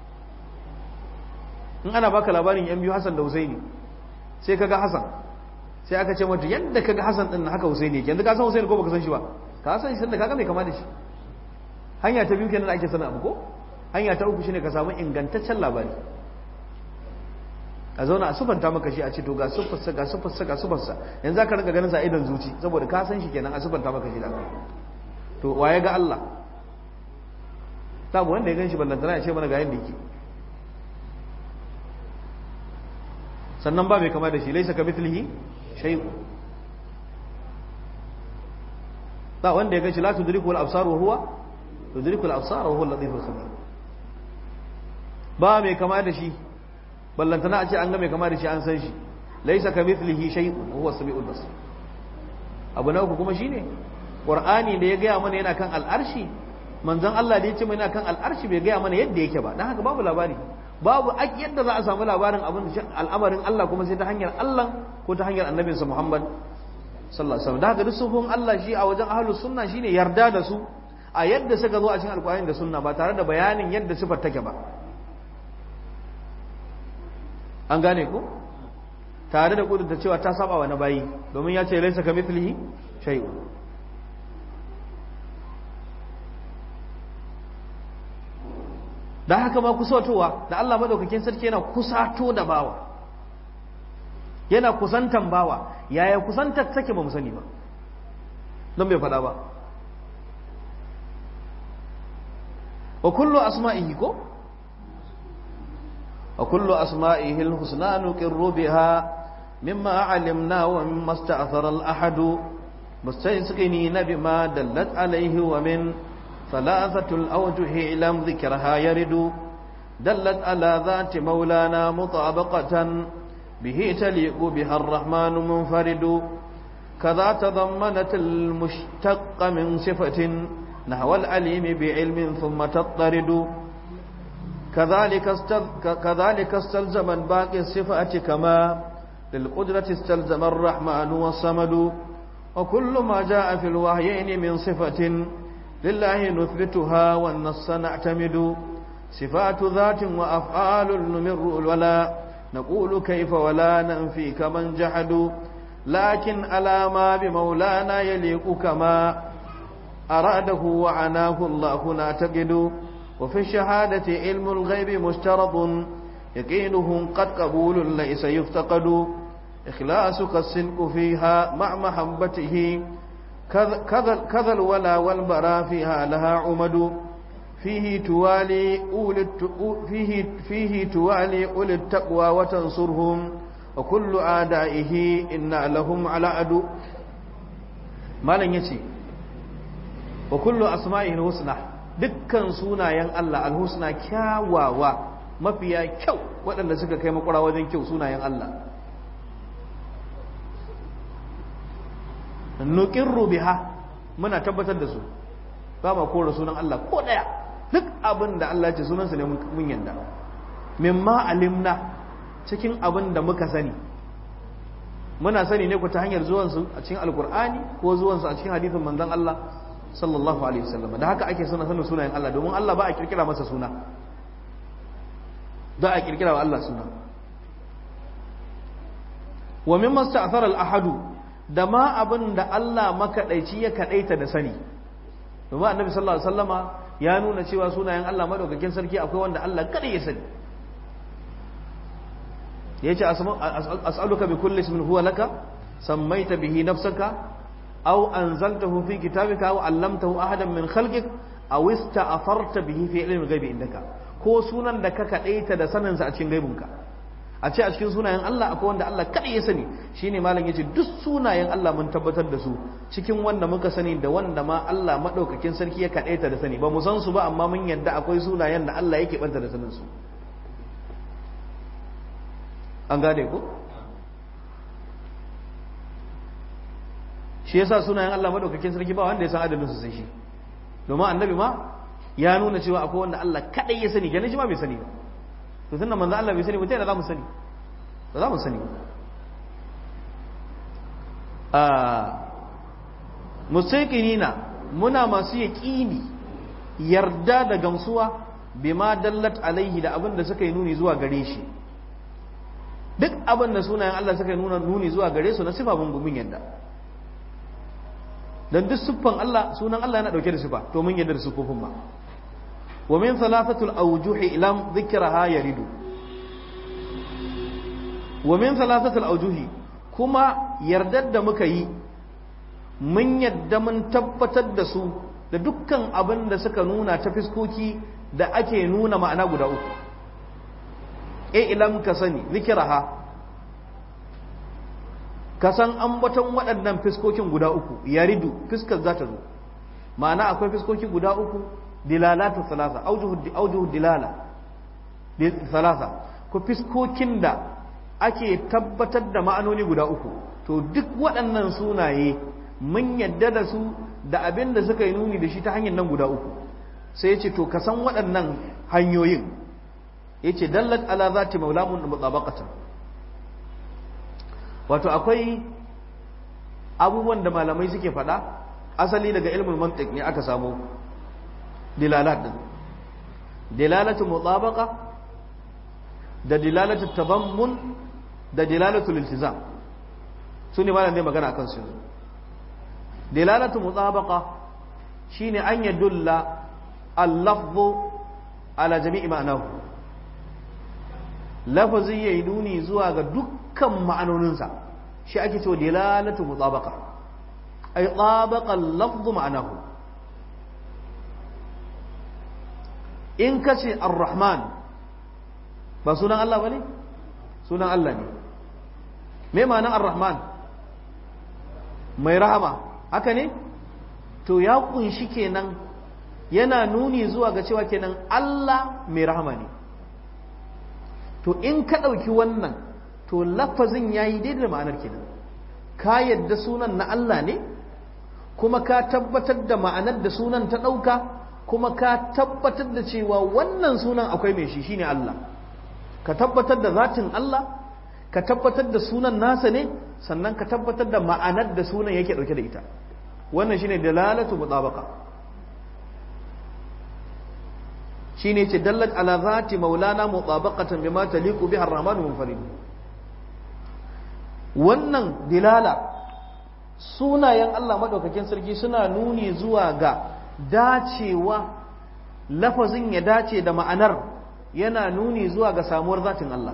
in ana baka labarin yan biyu Hassan da Husaini sai kaga Hassan sai aka ce mata yadda kaga Hassan din haka Husaini yake yanzu ka san Husaini ko baka san shi ba ka san shi sanda kaga mai kama da shi hanya ta biyu kenan ake sanin abu ko hanya ta uku shine ka samu ingantaccen labari a zauna a sufanta maka shi a ce to ga sufarsa ga sufarsa ga sufarsa yanzu aka riga ganin sa idan zuci saboda ka san shi kenan a sufanta maka shi da to waye ga Allah sabu wanda ya gan shi ballantana ya ce mana ga yadda yake sannan ba mai kama da shi laisa ka mithlihi shay'un ba wanda ya gan shi la tudriku al-absar wa huwa tudriku al-absar wa huwa al-latif al-khabir ba mai kama da shi ballantana a ce an ga mai kama da shi an san shi laisa ka mithlihi shay'un wa huwa as-sami'ul basir abu na uku kuma shine qur'ani da ya ga mana yana kan al-arshi manzon Allah da ya ce mai yana kan al-arshi bai ga mana yadda yake ba dan haka babu labari babu yadda za a samu labarin abin al'amarin Allah kuma sai ta hanyar Allah ko ta hanyar annabinsa Muhammad sallallahu alaihi wasallam da haka duk sufin Allah shi a wajen ahlus sunna shine yarda da su a yadda suka zo a cikin alqur'ani da sunna ba tare da bayanin yadda sifar take ba an gane ko tare da kudurta cewa ta saba wa na bayi domin ya ce laysa kamithlihi shay'un da haka ma kusatowa da Allah madaukakin sarki yana kusato da bawa yana kusantan bawa yaya kusantar take ba mu sani ba don bai faɗa ba wa kullu asma'ihi ko wa kullu asma'ihi al-husna nuqirru biha mimma alimna wa mimma ista'thara al-ahad mustayqinin bima dallat alayhi wa min ثلاثة الأوجه لم ذكرها يرد دلت على ذات مولانا مطابقة به تليق بها الرحمن منفرد كذا تضمنت المشتق من صفة نحو العليم بعلم ثم تضطرد كذلك كذلك استلزم باقي الصفات كما للقدرة استلزم الرحمن والصمد وكل ما جاء في الوحيين من صفة لله نثبتها والنص نعتمد صفات ذات وأفعال نمر ولا نقول كيف ولا ننفي كمن جحدوا لكن على ما بمولانا يليق كما أراده وعناه الله نعتقد وفي الشهادة علم الغيب مشترط يقينه قد قبول ليس يفتقد إخلاصك الصدق فيها مع محبته كذا الولا والبرا فيها لها عمد فيه توالي أولي فيه فيه توالي أولي التقوى وتنصرهم وكل أعدائه إن لهم على عدو ما لن يتي وكل أسمائه الحسنى dukkan sunayen Allah alhusna kyawawa mafiya kyau waɗanda suka kai makura wajen kyau sunayen Allah nuqirru biha muna tabbatar da su ba ma kora sunan Allah ko daya duk abin da Allah ya ce sunansa ne mun yanda mimma alimna cikin abin da muka sani muna sani ne ku ta hanyar zuwan su a cikin alqur'ani ko zuwan su a cikin hadisin manzon Allah sallallahu alaihi wasallam da haka ake sanin sanin sunayen Allah domin Allah ba a kirkira masa suna da a kirkira wa Allah suna wa mimma sta'thara al-ahadu da ma abin da Allah makadaici ya kadaita da sani domin annabi sallallahu alaihi wasallama ya nuna cewa sunayen Allah madaukakin sarki akwai wanda Allah kada ya sani yace as'aluka bi kulli ismin huwa laka sammaita bihi nafsaka aw anzaltahu fi kitabika aw 'allamtahu ahadan min khalqik aw ista'farta bihi fi ilmi al-ghaibi indaka ko sunan da ka kadaita da sanin sa a cikin gaibinka a ce a cikin sunayen Allah akwai wanda Allah kada ya sani shine malam yace duk sunayen Allah mun tabbatar da su cikin wanda muka sani da wanda ma Allah madaukakin sarki ya kadaita da sani ba mu san su ba amma mun yadda akwai sunayen da Allah yake banta da sanin su an gane ko shi yasa sunayen Allah madaukakin sarki ba wanda ya san adadin su sai shi domin annabi ma ya nuna cewa akwai wanda Allah kadai ya sani ganin shi ma bai sani ba to tunda manzo Allah bai sani ba ta yana za mu sani ba za mu sani ba a mustaqinina muna masu yaqini yarda da gamsuwa bima dallat alaihi da abin da suka yi nuni zuwa gare shi duk abin da sunayen Allah suka yi nuna nuni zuwa gare su na sifa mun gumin yadda dan duk siffan Allah sunan Allah yana dauke da sifa to mun yadda da sifofin ba wa min thalathatul awjuhi lam dhikraha yaridu wa min thalathatul awjuhi kuma yardar da muka yi mun yadda mun tabbatar da su da dukkan abin da suka nuna ta fiskoki da ake nuna ma'ana guda uku e ilam ka sani dhikraha ka san ambaton waɗannan fiskokin guda uku yaridu fiskar za ta zo ma'ana akwai fiskoki guda uku dilalatu thalatha aujuhu aujuhu dilala thalatha ko fiskokin da ake tabbatar da ma'anoni guda uku to duk waɗannan sunaye mun yadda da su da abin da suka yi nuni da shi ta hanyar nan guda uku sai ya ce to ka san waɗannan hanyoyin ya ce dallat ala zati maulamun mutabaqatan wato akwai abubuwan da malamai suke faɗa asali daga ilmul mantiq ne aka samu dilalat din dilalatu mutabaqa da dilalatu tadammun da dilalatu iltizam su ne malamai magana akan su dilalatu mutabaqa shine an yadulla al-lafzu ala jami'i ma'anahu lafazi yayi nuni zuwa ga dukkan ma'anoninsa shi ake cewa dilalatu mutabaqa ay tabaqa al-lafzu ma'anahu in kace ar-rahman ba sunan Allah bane sunan Allah ne me ma'anar ar-rahman mai rahama haka ne to ya kunshi kenan yana nuni zuwa ga cewa kenan Allah mai rahama ne to in ka ɗauki wannan to lafazin ya yi daidai da ma'anar kenan ka yadda sunan na Allah ne kuma ka tabbatar da ma'anar da sunan ta ɗauka kuma ka tabbatar da cewa wannan sunan akwai mai shi shine Allah ka tabbatar da zatin Allah ka tabbatar da sunan nasa ne sannan ka tabbatar da ma'anar da sunan yake ɗauke da ita wannan shine dalalatu mutabaqa shine ce dallat ala zati maulana mutabaqatan bima taliqu biha ar-rahman munfarid wannan dilala sunayen Allah madaukakin sarki suna nuni zuwa ga dacewa lafazin ya dace da ma'anar yana nuni zuwa ga samuwar zatin Allah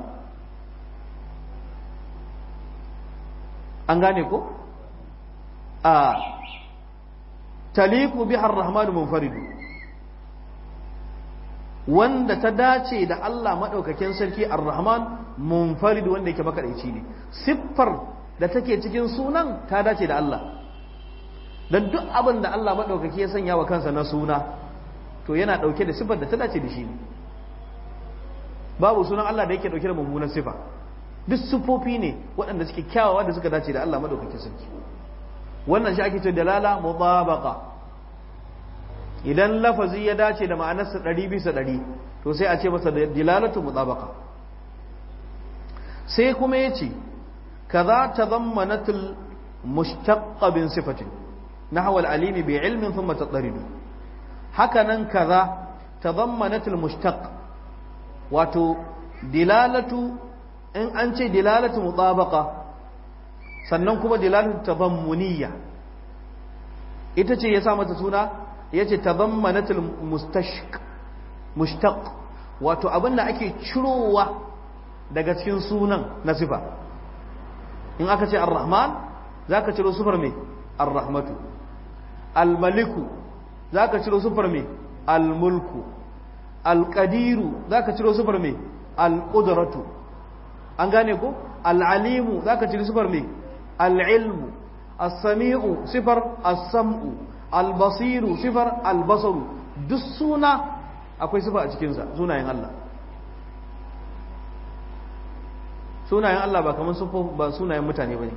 an gane ko a taliqu biha ar-rahman munfarid wanda ta dace da Allah maɗaukakin sarki ar-Rahman munfarid wanda yake makadaici ne siffar da take cikin sunan ta dace da Allah dan duk abin da Allah maɗaukaki ya sanya wa kansa na suna to yana ɗauke da siffar da ta dace da shi ne babu sunan Allah da yake ɗauke da mummunan siffa duk siffofi ne waɗanda suke kyawawa da suka dace da Allah maɗaukakin sarki wannan shi ake cewa dalala mutabaqa idan lafazi ya dace da ma'anarsa ɗari bisa ɗari to sai a ce masa da dilalatu mutabaka sai kuma ya ce kaza tazammanatul mushtaqqa bin sifatin nahwa al-alimi bi ilmin thumma tadridu hakanan kaza tazammanatul mushtaq wato dilalatu in an ce dilalatu mutabaka sannan kuma dilalatu tadammuniyya ita ce ya sa mata suna yace tadammanatul mustashq mushtaq wato abinda ake cirowa daga cikin sunan na sifa in aka ce ar-rahman zaka ciro sifar me ar-rahmatu al-maliku zaka ciro sifar me al-mulku al-qadiru zaka ciro sifar me al-qudratu an gane ko al-alimu zaka ciro sifar me al-ilmu as-sami'u sifar as-sam'u al-basiru sifar al-basaru duk suna akwai sifa a cikin sa sunayen Allah sunayen Allah ba kaman sifo ba sunayen mutane bane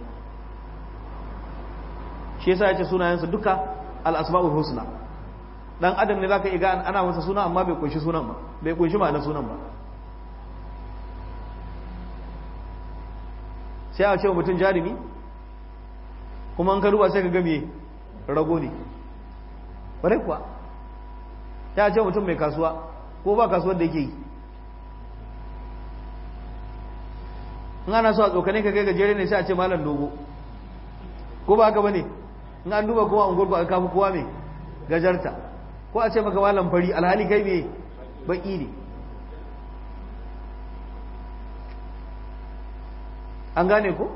shi yasa yace sunayen sa duka al-asma'ul husna dan adam ne zaka iga ana masa suna amma bai kunshi sunan ba bai kunshi ma'anar sunan ba sai a ce mutum jarumi kuma an ka duba sai ka ga me rago ne bare kuwa ya ce mutum mai kasuwa ko ba kasuwar da yake yi in ana so a tsokane ka kai gajere ne sai a ce malam dogo ko ba haka bane in an duba kuma an gurgu a kafa kowa mai gajarta ko a ce maka malam fari alhali kai mai baki ne an gane ko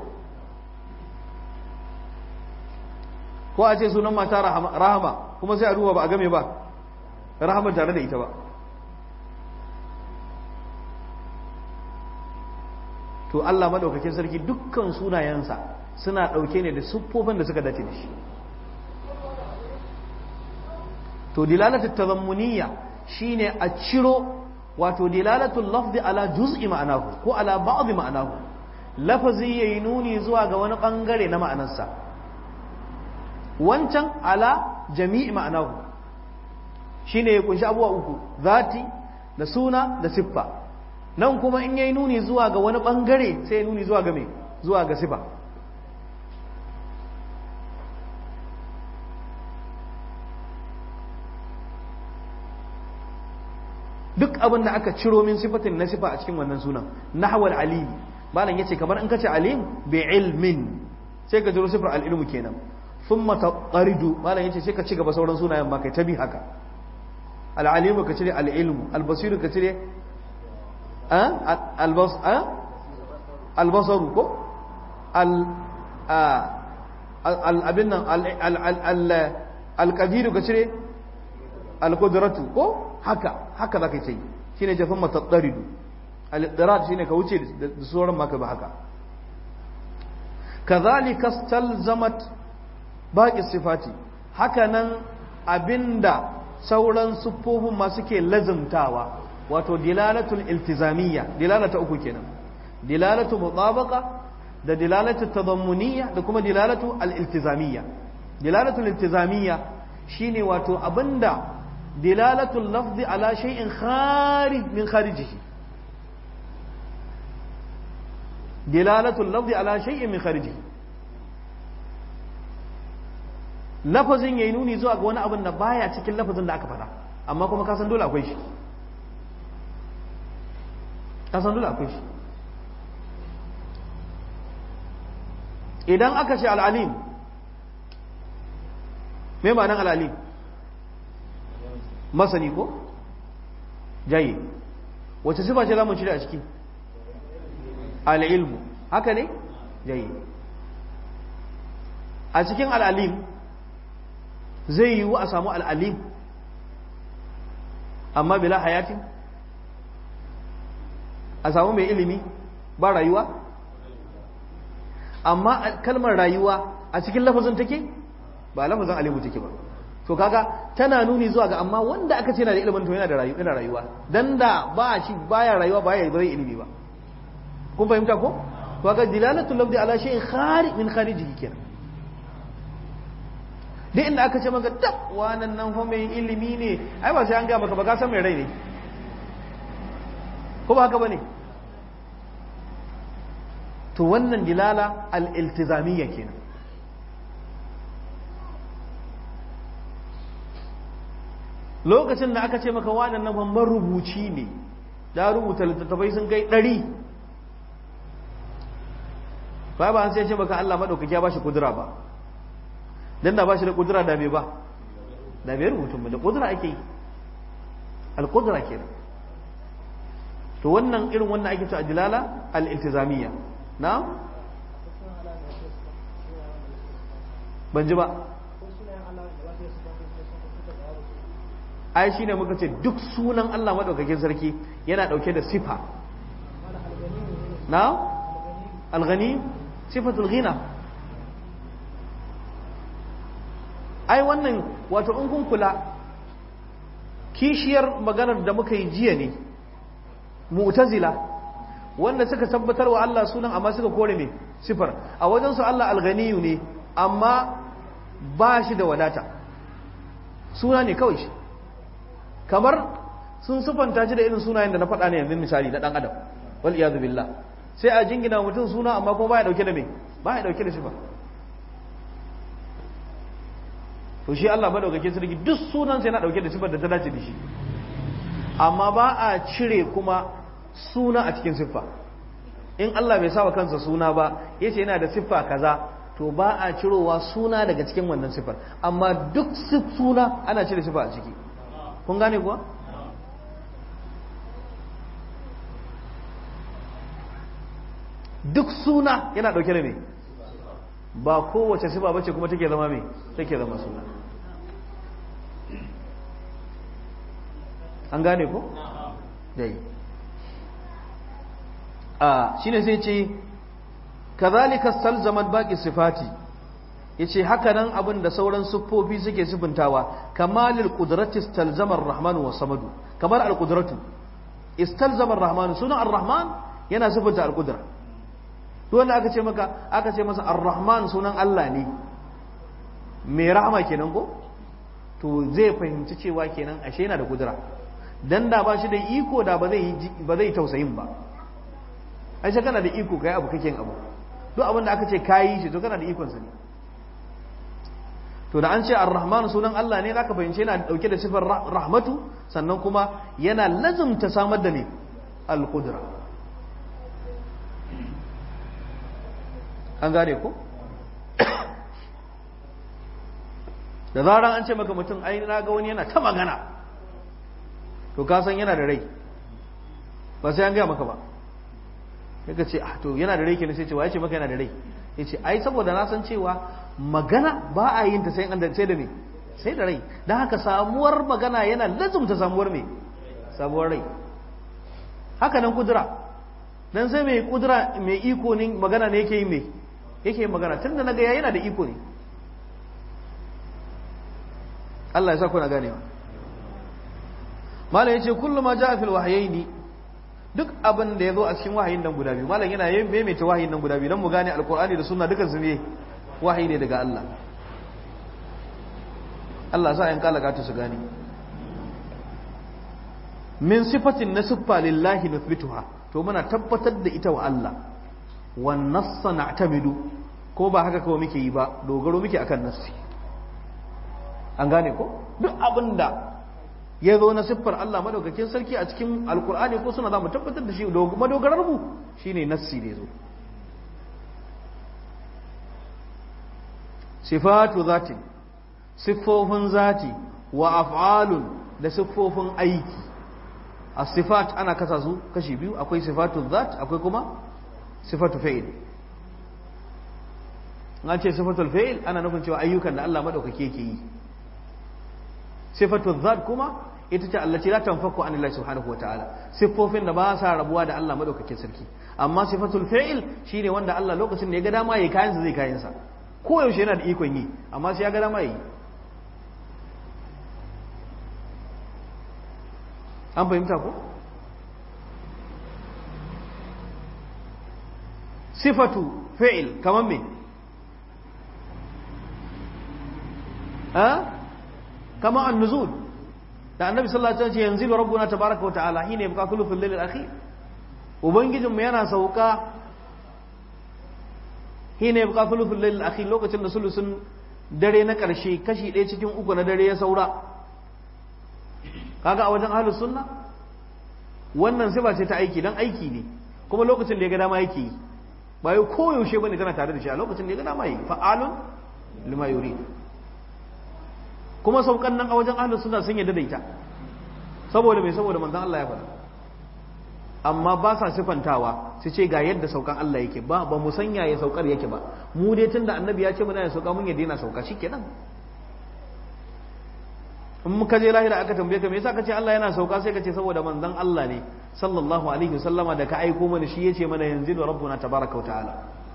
ko a ce sunan mata rahama kuma sai a duba ba a game ba rahama tare da ita ba to Allah madaukakin sarki dukkan sunayensa suna dauke ne da siffofin da suka dace da shi to dilalatu tazammuniyya shine a ciro wato dilalatul lafzi ala juz'i ma'anahu ko ala ba'd ma'anahu lafazi yayi nuni zuwa ga wani bangare na ma'anarsa wancan ala jami'i ma'anahu shine ya kunshi abuwa uku zati da suna da siffa nan kuma in yayi nuni zuwa ga wani bangare sai ya nuni zuwa ga me zuwa ga sifa duk abin da aka ciro min sifatin na sifa a cikin wannan sunan nahwal alim balan yace kamar in kace alim bi ilmin sai ka ciro sifar al-ilmu kenan thumma taqridu balan yace sai ka ci gaba sauran sunayen ma kai tabi haka al-alim ka cire al-ilmu al-basir ka cire albas albasaru ko abin nan alƙadiru ka cire alƙudratu ko haka haka za ka yi shi ne jafin matattaridu alƙirat shi ne ka wuce da sauran maka ba haka kazalika stalzamat baƙi sifati haka nan abinda sauran siffofin ma suke lazimtawa wato dilalatul iltizamiyya dilalata uku kenan dilalatu mutabaqa da dilalatu tadammuniyya da kuma dilalatu al-iltizamiyya dilalatul iltizamiyya shine wato abinda dilalatul lafzi ala shay'in kharij min kharijihi dilalatul lafzi ala shay'in min kharijihi lafazin yayi nuni zuwa ga wani abin da baya cikin lafazin da aka fada amma kuma ka san dole akwai shi kasan dole akwai shi idan aka ce al'alim mai ma'anan al'alim masani ko jayi wace sifa ce zamun cire a ciki al'ilmu haka ne jayi a cikin al'alim zai yiwu a samu al'alim amma bila hayatin a samu mai ilimi ba rayuwa amma kalmar rayuwa a cikin lafazin take ba lafazin alimu take ba to kaga tana nuni zuwa ga amma wanda aka ce yana da ilimin to yana da rayuwa yana rayuwa dan da ba shi baya rayuwa baya bai ilimi ba kun fahimta ko to kaga dilalatul lafzi ala shay'in kharij min kharijihi kenan duk inda aka ce maka tab wannan nan fa mai ilimi ne ai ba sai an ga maka ba ka san mai rai ne ko ba haka bane to wannan dilala al-iltizamiyya kenan lokacin da aka ce maka wannan nan ban rubuci ne da rubuta littattafai sun kai ɗari ba ba an sai ce maka Allah madaukaki ya bashi kudura ba dan da bashi da kudura da me ba da bai rubutun da kudura ake yi al-qudra kenan to wannan irin wannan ake cewa dilala al-iltizamiyya na ban ji ba ai shine muka ce duk sunan Allah madaukakin sarki yana dauke da sifa na al-ghani sifatul ghina ai wannan wato in kun kula kishiyar maganar da muka yi jiya ne mu'tazila wanda suka tabbatar wa Allah sunan amma suka kore ne sifar a wajen su Allah al-ghaniyu ne amma ba shi da wadata suna ne kawai shi kamar sun sufanta shi da irin sunayen da na faɗa ne yanzu misali na dan adam wal iyad billah sai a jingina mutum suna amma kuma baya dauke da me baya dauke da sifa to shi Allah madaukakin sarki duk sunan sai yana dauke da sifar da ta dace da shi amma ba a cire kuma suna a cikin siffa in Allah bai sa wa kansa suna ba yace yana da siffa kaza to ba a cirowa suna daga cikin wannan siffar amma duk suna ana cire siffa a ciki kun gane kuwa duk suna yana dauke da me ba kowace siffa bace kuma take zama me take zama suna an gane ko dai a shine sai ce kazalika salzamat baqi sifati yace haka nan abin da sauran siffofi suke sifintawa kamalul qudrati istalzama ar-rahman wa samadu kamar al-qudratu istalzama ar-rahman sunan ar-rahman yana sifinta al-qudra to wanda aka ce maka aka ce masa ar-rahman sunan Allah ne mai rahama kenan ko to zai fahimci cewa kenan ashe yana da kudura dan da ba shi da iko da ba zai ba zai tausayin ba ai sai kana da iko kai abu kake yin abu duk abin da aka ce kayi shi to kana da ikon sa ne to da an ce ar-rahman sunan Allah ne zaka fahimce yana dauke da sifar rahmatu sannan kuma yana lazumta samar da ne al-qudra an gane ko da zaran an ce maka mutum ai na ga wani yana ta magana to ka san yana da rai ba sai an gaya maka ba kaga ce ah to yana da rai kenan sai ce wa ya ce maka yana da rai yace ai saboda na san cewa magana ba a yin ta sai an da sai da me sai da rai dan haka samuwar magana yana lazumta samuwar me samuwar rai haka nan kudura dan sai mai kudura mai iko ne magana ne yake yi me yake magana tunda naga yayi yana da iko ne Allah ya sa ku na ganewa malam yace kullu ma jaa fil wahyaini duk abin da yazo a cikin wahayin nan guda biyu malam yana yin maimaita wahayin nan guda biyu dan mu gane alqur'ani da sunna dukan su ne wahayi ne daga Allah Allah sa ayan kalaka ta su gane min sifatin nasfa lillahi nuthbituha to muna tabbatar da ita wa Allah wan nassa na'tamidu ko ba haka kawai muke yi ba dogaro muke akan nassi an gane ko duk abinda ya zo na siffar Allah madaukakin sarki a cikin alkur'ani ko suna zamu tabbatar da shi madogarar mu shine nassi ne zo sifatu zati siffofin zati wa af'alun da siffofin aiki as-sifat ana kasa su kashi biyu akwai sifatu zat akwai kuma sifatu fi'il an ce sifatul fi'il ana nufin cewa ayyukan da Allah madaukake yake yi sifatu zat kuma ita ce Allah ce la tanfaku an Allah subhanahu wataala siffofin da ba sa rabuwa da Allah madaukakin sarki amma sifatul fi'il shine wanda Allah lokacin da ya ga dama yayi kayan sa zai kayan sa ko yaushe yana da ikon yi amma sai ya ga dama yayi an fahimta ko sifatu fi'il kaman me ha kama an-nuzul da annabi sallallahu alaihi wasallam yanzilu rabbuna tabaaraka wa ta'ala hina yabqa kullu fil layl al-akhir ubangijin mu yana sauka hina yabqa kullu fil layl al-akhir lokacin da sulusun dare na karshe kashi ɗaya cikin uku na dare ya saura kaga a wajen ahlus sunna wannan sifa ce ta aiki dan aiki ne kuma lokacin da ya ga dama yake yi ba yau koyaushe bane tana tare da shi a lokacin da ya ga dama yi fa'alun lima yurid kuma saukan nan a wajen ahlus sunna sun yadda da ita saboda mai saboda manzon Allah ya faɗa amma ba sa sifantawa su ce ga yadda saukan Allah yake ba ba mu sanya ya saukar yake ba mu dai tunda annabi ya ce muna ya sauka mun yadda yana sauka shikenan in muka je lahira aka tambaye ka me yasa kace Allah yana sauka sai kace saboda manzon Allah ne sallallahu alaihi wasallama da ka aiko mana shi yace mana yanzilu rabbuna tabaraka wa ta'ala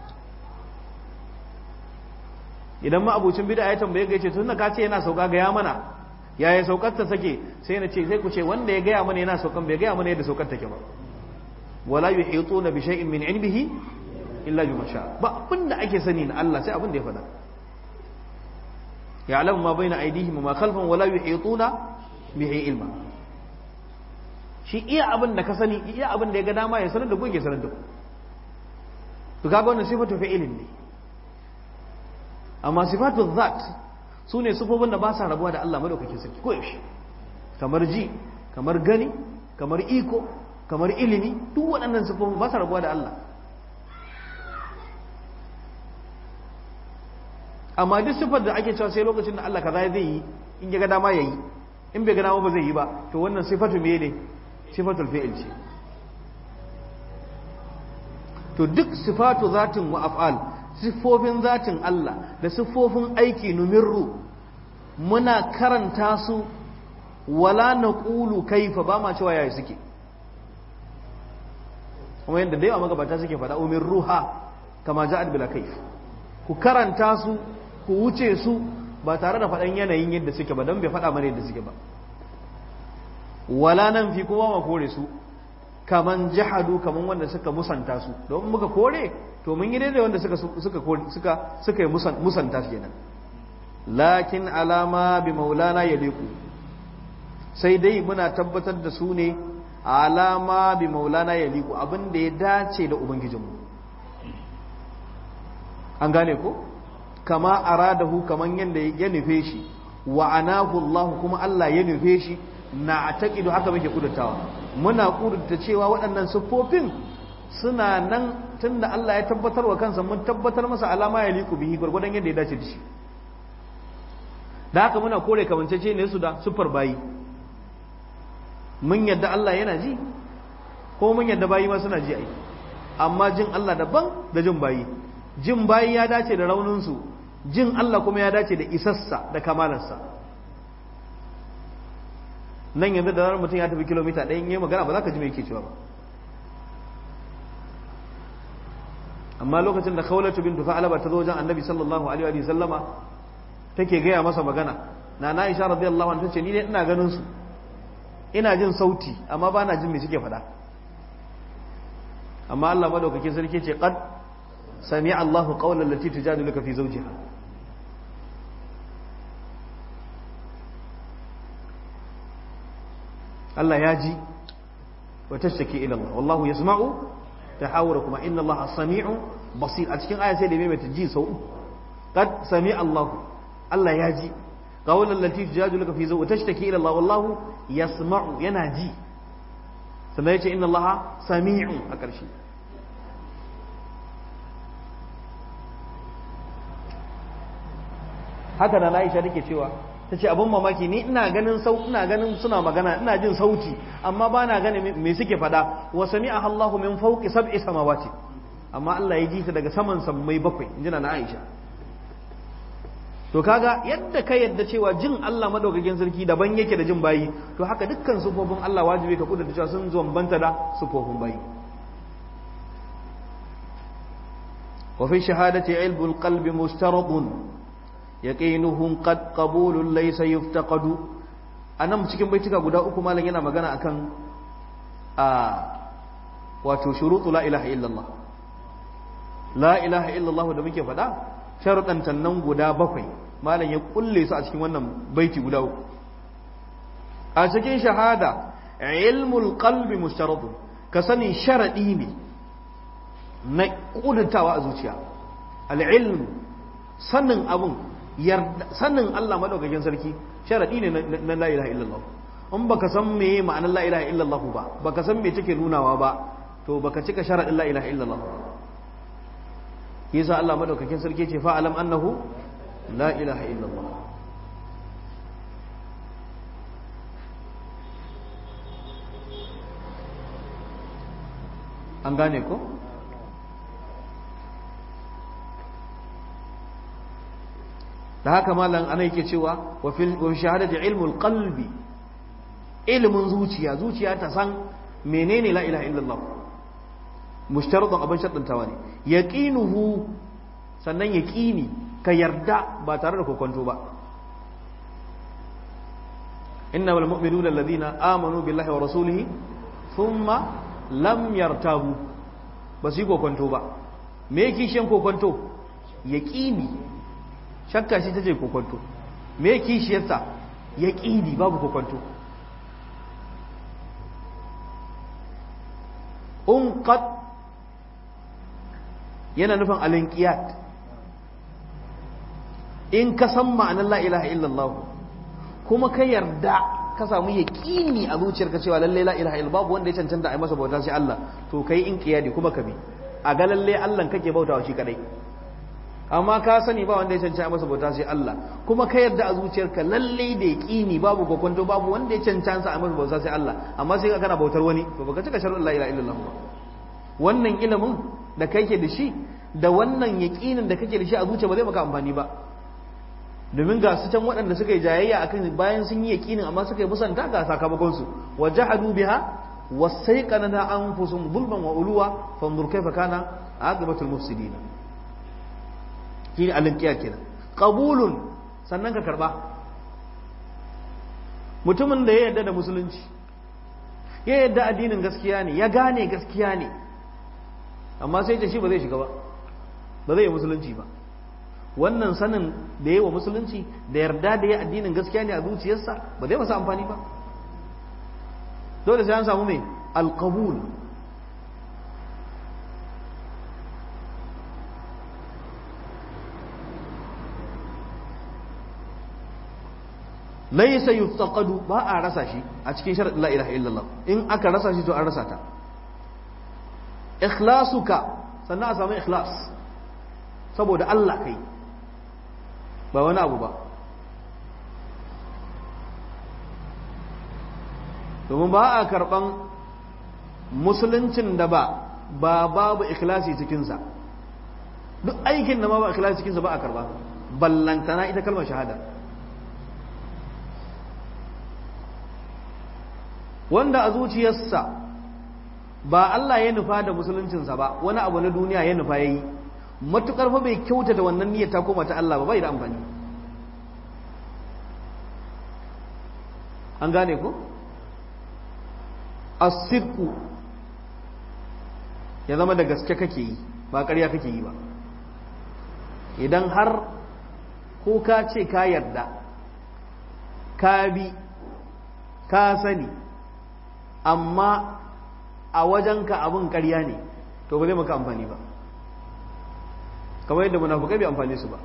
idan ma abucin bid'a ya tambaye ka yace tunda ka ce yana sauka ga ya mana yaya saukar ta take sai na ce sai ku ce wanda ya gaya mana yana saukan bai gaya mana yadda saukar take ba wala yuhituna bi shay'in min ilmihi illa bima sha ba abinda ake sani na Allah sai abin da ya faɗa ya'lamu ma baina aydihim wa ma khalfahum wala yuhituna bihi ilma shi iya abin da ka sani iya abin da ya ga dama ya sanar da ku ya sanar da ku to kaga wannan sifatu fi'ilin ne amma sifatu dhat su ne sufofin da ba sa rabuwa da Allah madaukakin sarki ko yaushe kamar ji kamar gani kamar iko kamar ilimi duk waɗannan sufofin ba sa rabuwa da Allah amma duk sifar da ake cewa sai lokacin da Allah kaza zai yi in ya ga dama yayi in bai ga dama ba zai yi ba to wannan sifatu me ne sifatul fi'il ce to duk sifatu zatin wa af'al siffofin zatin Allah da siffofin aiki numirru muna karanta su wala naqulu kaifa ba ma cewa yayi suke kuma yanda da yawa magabata suke fada umirruha kama ja'at bila kaif ku karanta su ku wuce su ba tare da fadan yanayin yadda suke ba dan bai fada mana yadda suke ba wala nan fi kuma ma kore su kaman jahadu kaman wanda suka musanta su don muka kore to mun yi daidai wanda suka suka suka suka yi musanta su kenan lakin alama bi maulana yaliku sai dai muna tabbatar da su ne alama bi maulana yaliku abin da ya dace da ubangijinmu an gane ko kama aradahu kaman yanda ya nufe shi wa anahu Allah kuma Allah ya nufe shi na taqidu haka muke kudurtawa muna kudurta cewa waɗannan siffofin suna nan tunda Allah ya tabbatar wa kansa mun tabbatar masa alama ya liku bihi gurgurdan yadda ya dace da shi da haka muna kore kamancece ne su da siffar bayi mun yadda Allah yana ji ko mun yadda bayi ma suna ji ai amma jin Allah daban da jin bayi jin bayi ya dace da raunin su jin Allah kuma ya dace da isassa da kamalarsa nan yanzu da zarar mutum ya tafi kilomita ɗaya in yi magana ba za ka ji mai yake cewa ba amma lokacin da khawlatu bintu fa'alaba ta zo wajen annabi sallallahu alaihi wa sallama take gaya masa magana na na Aisha radiyallahu anha tace ni dai ina ganin su ina jin sauti amma ba na jin me suke faɗa amma Allah madaukakin sarki ce qad sami'a Allahu qawlan allati tujadiluka fi zawjiha Allah ya ji wa tashtaki ila Allah wallahu yasma'u tahawurakuma inna Allah sami'u basir a cikin aya sai da mai ji sau qad sami'a Allah Allah ya ji qawlan allati tujadiluka fi zawjiha wa tashtaki ila Allah wallahu yasma'u yana ji sannan yace inna Allah sami'u a ƙarshe haka da Aisha take cewa tace abun mamaki ni ina ganin sau ina ganin suna magana ina jin sauti amma ba na gane me suke fada wa sami'a Allahu min fawqi sab'i samawati amma Allah ya ji ta daga saman sammai bakwai injina na Aisha to kaga yadda ka yadda cewa jin Allah madaukakin sarki daban yake da jin bayi to haka dukkan sufofin Allah wajibi ka kudurta cewa sun banta da sufofin bayi wa fi shahadati ilmul qalbi mustaradun yaqinuhum qad qabulun laysa yuftaqadu anan cikin baituka guda uku malam yana magana akan a wato shurutu la ilaha illallah la ilaha illallah da muke faɗa sharuɗan tannan guda bakwai malam ya kulle su a cikin wannan baiti guda uku a cikin shahada ilmul qalbi mushtaradun ka sani sharadi ne na kudutawa a zuciya al-ilm sanin abun sanin Allah madaukakin sarki sharadi ne na la ilaha illallah in baka san meye ma'anar la ilaha illallah ba baka san me take nunawa ba to baka cika sharadin la ilaha illallah yasa Allah madaukakin sarki ce fa alam annahu la ilaha illallah. an gane ko da haka malam ana yake cewa wa fil wa shahadati ilmul qalbi, ilmin zuciya zuciya ta san menene la ilaha illallah, mushtaradun abin shaddantawa ne. Yaqinuhu, sannan yaqini ka yarda ba tare da kokonto ba. innamal mu'minuna alladhina amanu billahi wa rasulihi thumma lam yartabu, ba su yi kokonto ba. me kishiyan kokonto? yaqini. shakka shi tace kokonto. me kishiyarsa? yaqini, babu kokonto. unqad yana nufin alinqiyat. in ka san ma'anar la ilaha illallah kuma ka yarda ka samu yaqini a zuciyarka cewa lalle la ilaha illallah babu wanda ya cancanta a masa bauta sai Allah, to kai in qiyadi kuma ka bi a ga lalle Allah kake bautawa shi kadai. amma ka sani ba wanda ya cancanta a masa bauta sai Allah, kuma ka yarda a zuciyarka lalle da yaqini babu kokonto babu wanda ya cancanta a masa bauta sai Allah, amma sai ka kana bautar wani, to baka cika sharuɗin la ilaha illallah ba. wannan ilimin da kake da shi da wannan yaqinin da kake da shi a zuciya ba zai maka amfani ba. domin ga su can waɗanda suka yi jayayya akan bayan sun yi yaqinin amma suka yi musanta ga sakamakon su, wajahadu biha wasayqanata anfusum zulman wa uluwa fanzur kayfa kana aqibatul mufsidin. shine alinqiya kenan. qabulun, sannan ka karba. mutumin da ya yarda da musulunci, ya yarda addinin gaskiya ne, ya gane gaskiya ne, amma sai ce shi ba zai shiga ba, ba zai yi musulunci ba. wannan sanin da yayi wa musulunci da yarda da ya addinin gaskiya ne a zuciyarsa ba zai masa amfani ba. dole sai an samu mai alqabul. laysa yuftaqadu, ba a rasa shi a cikin sharadin la ilaha illallah. in aka rasa shi to an rasa ta. ikhlasuka, sannan a samu ikhlas saboda Allah kai, ba wani abu ba. domin ba a karban musuluncin da ba ba babu ikhlasi cikinsa. duk aikin da ma ba ikhlasi cikinsa ba a karba, ballantana ita kalmar shahada. wanda a zuciyarsa ba Allah ya nufa da musuluncinsa ba, wani abu na duniya ya nufa ya yi, matukar fa bai kyauta da wannan niyyar ta koma ta Allah ba, bai da amfani. an gane ko? as-sidqu, ya zama da gaske kake yi ba ƙarya kake yi ba. idan har ko ka ce ka yarda ka bi ka sani amma a wajenka abin ƙarya ne, to ba zai maka amfani ba, kamar yadda munafikai bai amfani su ba.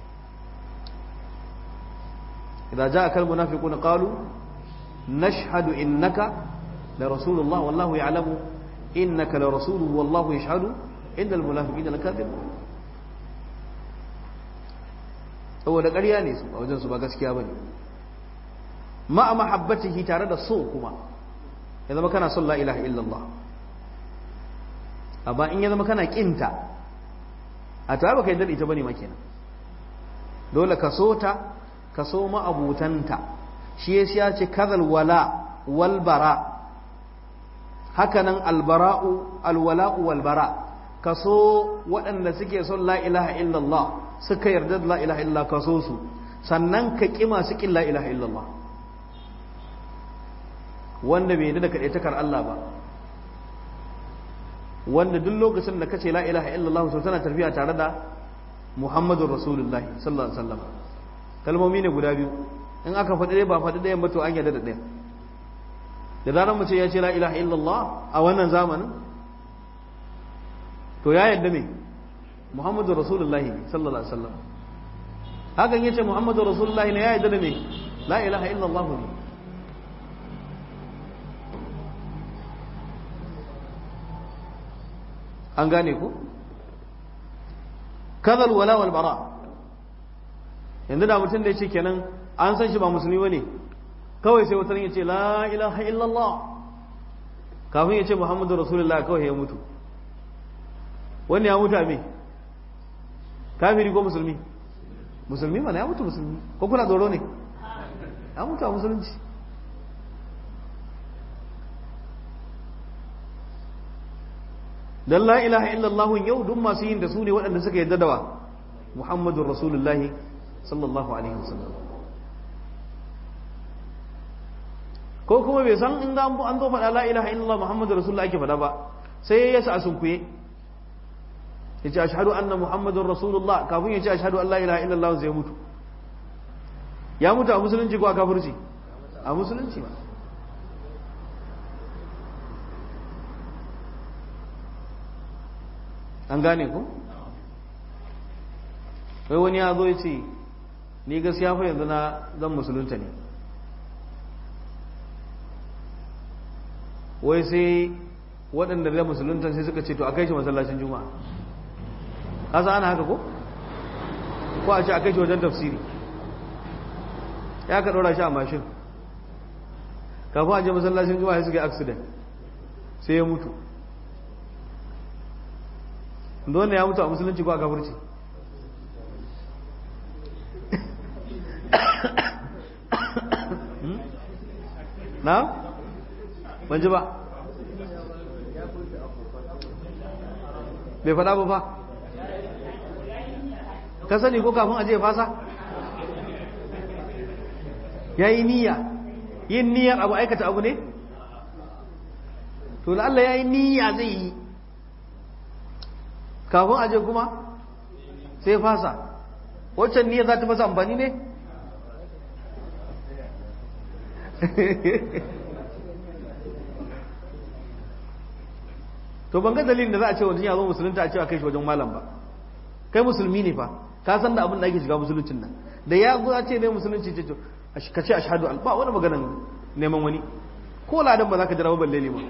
idza ja'aka al-munafiquna qalu nashhadu innaka la rasulullah wallahu ya'lamu innaka la rasuluhu wallahu yashhadu innal munafiqina lakadibun. saboda ƙarya ne su a wajen su, ba gaskiya bane. ma'a mahabbatihi, tare da so kuma ya zama kana son la ilaha illallah, amma in ya zama kana kinta a tare baka yadda ita bane makina. dole ka so ta, ka so ma'abutanta. shi ya ce kadhal wala wal bara, hakanan albara'u alwala'u wal bara. ka so waɗanda suke son la ilaha illallah, suka yarda da la ilaha illallah, ka so su, sannan ka ƙi masu ƙin la ilaha illallah, wanda bai yarda da kaɗaitakar Allah ba, wanda duk lokacin da kace la ilaha illallah so tana tafiya tare da Muhammadur Rasulullah sallallahu alaihi wasallam. kalmomi ne guda biyu, in aka faɗi ɗaya ba faɗi ɗayan ba to an yarda da ɗaya. da zaran mutum ya ce la ilaha illallah a wannan zamanin, to ya yarda me Muhammadur Rasulullah sallallahu alaihi wasallam. hakan yace Muhammadur Rasulullah ne, ya yarda da me la ilaha illallah ne. an gane ku? kadhal wala wal bara yanzu da mutum da yace kenan an san shi ba musulmi bane kawai sai wata ya ce la ilaha illallah kafin ya ce muhammadu rasulullah kawai ya mutu wani ya mutu a me kafiri ko musulmi musulmi mana ya mutu musulmi ko kuna tsoro ne ya mutu a musulunci dan la ilaha illallah yau duk masu yin da su ne waɗanda suka yadda da wa muhammadun rasulullahi sallallahu alaihi wasallam ko kuma bai san in an an zo faɗa la ilaha illallah muhammadur rasulullah ake faɗa ba sai ya sa asunkuye ya ce ashhadu anna muhammadur rasulullah kafin ya ce ashhadu an la ilaha illallah zai mutu ya mutu a musulunci ko a kafirci a musulunci ba an gane ko wai wani ya zo ya ce ni gaskiya fa yanzu na zan musulunta ne wai sai waɗanda da musulunta sai suka ce to a kai shi masallacin juma'a kasa ana haka ko ko a ce a kai shi wajen tafsiri ya ka ɗora shi a mashin kafin a je masallacin juma'a sai suka yi accident sai ya mutu wanda ya mutu a musulunci ko a kafirci na? ban ji ba bai faɗa ba fa ka sani ko kafin aje fasa ya yi niyya yin niyyar abu aikata abu ne to Allah ya yi niyya zai yi kafin aje kuma sai fasa waccan niyyar za ta masa amfani ne to ban ga dalilin da za a ce wani ya zo musulunta a ce a kai shi wajen malam ba kai musulmi ne fa ka san da abin da ake shiga musuluncin nan da ya zo a ce ne musulunci ce to ka ce ashhadu an ba wani maganan neman wani ko ladan ba za ka jira ba balle ne ba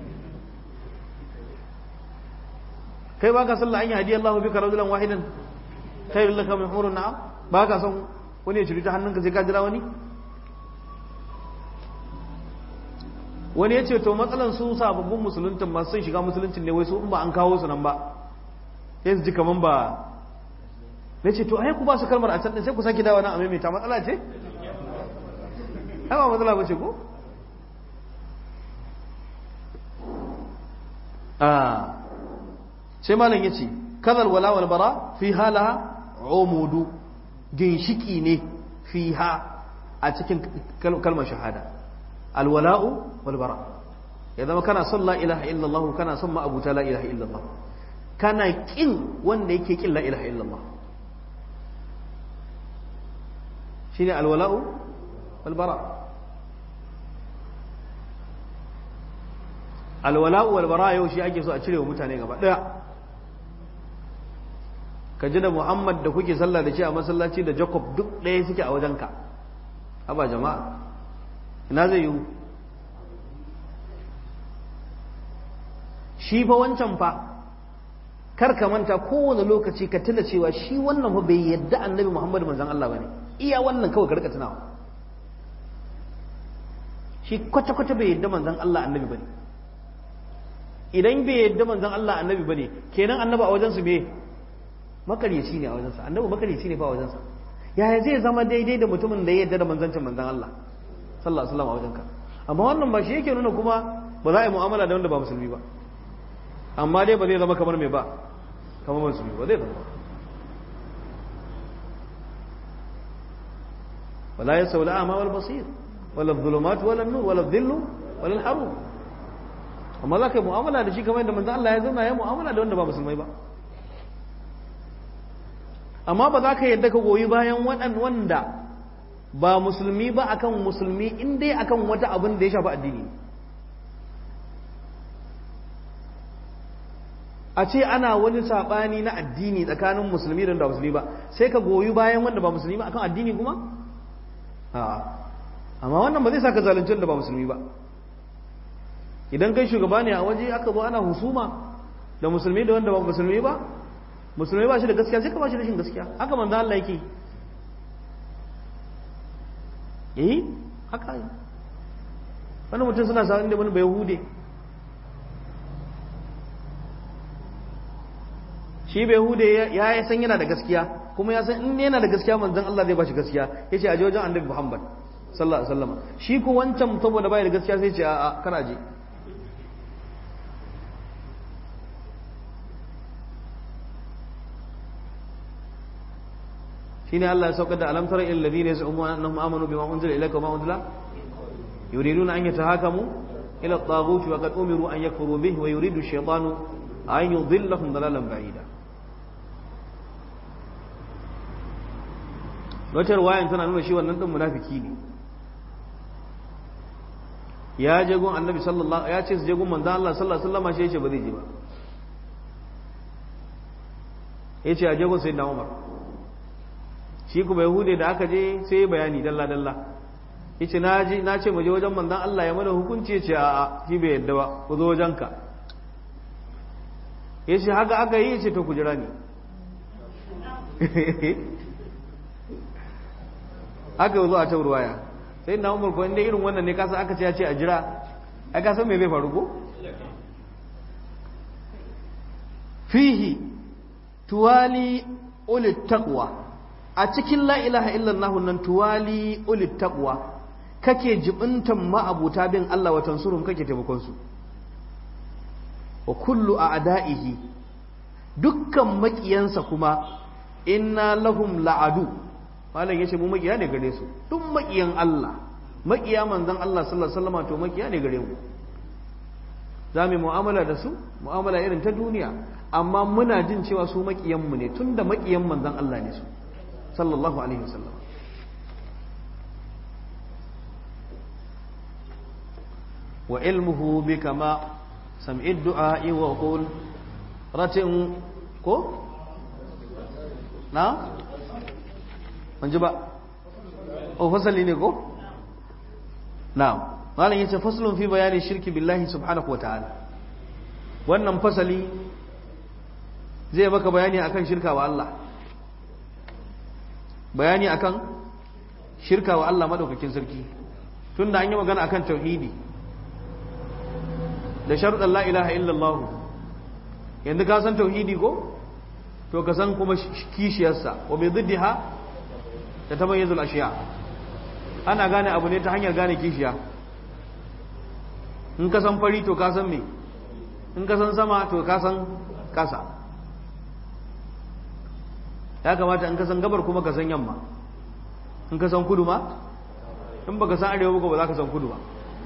kai ba ka sallah an yi hadiyar Allah bika rajulan wahidan khairul laka min hurun na'am ba ka son wani ya ciri ta hannunka sai ka jira wani wani ya ce to matsalan su sababbin musuluntin masu sun shiga musuluncin ne wai su in ba an kawo su nan ba sai su ji kaman ba na ce to ai ku ba su kalmar a can din sai ku sake dawa nan a maimaita matsala ce ai ba matsala ba ce ko a sai malam ya ce kadal wala wal bara fi halaha umudu ginshiki ne fiha a cikin kalmar shahada alwala'u walbara ya zama kana son la ilaha illallah kana son ma'abuta la ilaha illallah kana kin wanda yake kin la ilaha illallah shine alwala'u walbara alwala'u walbara yau shi ake so a cire wa mutane gaba daya ka ji da Muhammad da kuke sallah da shi a masallaci da Jacob duk ɗaya suke a wajenka haba jama'a ina zai yiwu shi fa wancan fa kar ka manta kowane lokaci ka tuna cewa shi wannan fa bai yadda annabi Muhammad manzon Allah bane iya wannan kawai ka rika tunawa shi kwata kwata bai yadda manzon Allah annabi bane idan bai yadda manzon Allah annabi bane kenan annabi a wajensu me makaryaci ne a wajensa annabi makaryaci ne fa a wajensa yaya zai zama daidai da mutumin da ya yadda da manzancin manzon Allah sallallahu alaihi wasallam a wajenka amma wannan ba shi yake nuna kuma ba za a yi mu'amala da wanda ba musulmi ba amma dai ba zai zama kamar mai ba kamar musulmi ba zai zama wala yasawu al-a'ma wal basir wala adh-dhulumat wala an-nur wala adh-dhillu wala al-harum amma za ka yi mu'amala da shi kamar yadda manzo Allah ya zauna ya mu'amala da wanda ba musulmai ba amma ba za ka yadda ka goyi bayan waɗan wanda ba musulmi ba akan musulmi in dai akan wata abin da ya shafi addini a ce ana wani sabani na addini tsakanin musulmi da wanda musulmi ba sai ka goyi bayan wanda ba musulmi ba akan addini kuma a'a amma wannan ba zai saka zalunci da ba musulmi ba idan kai shugaba ne a waje aka zo ana husuma da musulmi da wanda ba musulmi ba musulmai ba shi da gaskiya sai ka ba shi rashin gaskiya haka manzo Allah yake eh haka wani mutum suna sa inda wani bai hude shi bai hude ya ya san yana da gaskiya kuma ya san in yana da gaskiya manzon Allah zai ba shi gaskiya yace aje wajen annabi Muhammad sallallahu alaihi wasallam shi ko wancan saboda bai da gaskiya sai ce a a kar aje shine Allah ya saukar da alam tara ilal ladina yaz'umuna annahum amanu bima unzila ilayka wa ma unzila yuriduna an yatahakamu ila at-taghut wa qad umiru an yakfuru bihi wa yuridu ash-shaytanu an yudillahum dalalan ba'ida. wata riwayan tana nuna shi wannan din munafiki ne ya je gun annabi sallallahu ya ce su je gun manzo Allah sallallahu alaihi wasallam shi yace ba zai je ba yace a je gun sayyidina Umar shi kuma yahude da aka je sai bayani dalla dalla yace na ji na ce mu je wajen manzon Allah ya mana hukunci yace a a shi bai yadda ba ku zo wajenka yace haka aka yi yace to ku jira ni aka zo a ta ruwaya sai na Umar ko inda irin wannan ne kasa aka ce ya ce a jira ai ka san me zai faru ko fihi tuwali ulit taqwa a cikin la ilaha illallah nan tuwali ulit taqwa kake jibintan ma'abuta bin Allah wa tansurun kake taimakon su wa kullu a'da'ihi dukkan makiyansa kuma inna lahum la'adu malam yace mu makiya ne gare su duk makiyan Allah makiya manzon Allah sallallahu alaihi wasallam to makiya ne gare mu zamu mu'amala da su mu'amala irin ta duniya amma muna jin cewa su makiyan mu ne tunda makiyan manzon Allah ne su sallallahu alaihi wasallam wa ilmuhu bika ma sam'i du'a'i wa qul ratin ko na manji ba o fasali ne ko na'am malam yace faslun fi bayani shirki billahi subhanahu wa ta'ala wannan fasali zai maka bayani akan shirka wa Allah bayani akan shirka wa Allah madaukakin sarki tunda an yi magana akan tauhidi da sharuɗan la ilaha illallah yanzu ka san tauhidi ko to ka san kuma kishiyarsa wa bi diddiha da tamayyuzul ashiya ana gane abu ne ta hanyar gane kishiya in ka san fari to ka san me in ka san sama to ka san kasa ya kamata in ka san gabar kuma ka san yamma in ka san kudu ma in baka san arewa ba za ka san kudu ba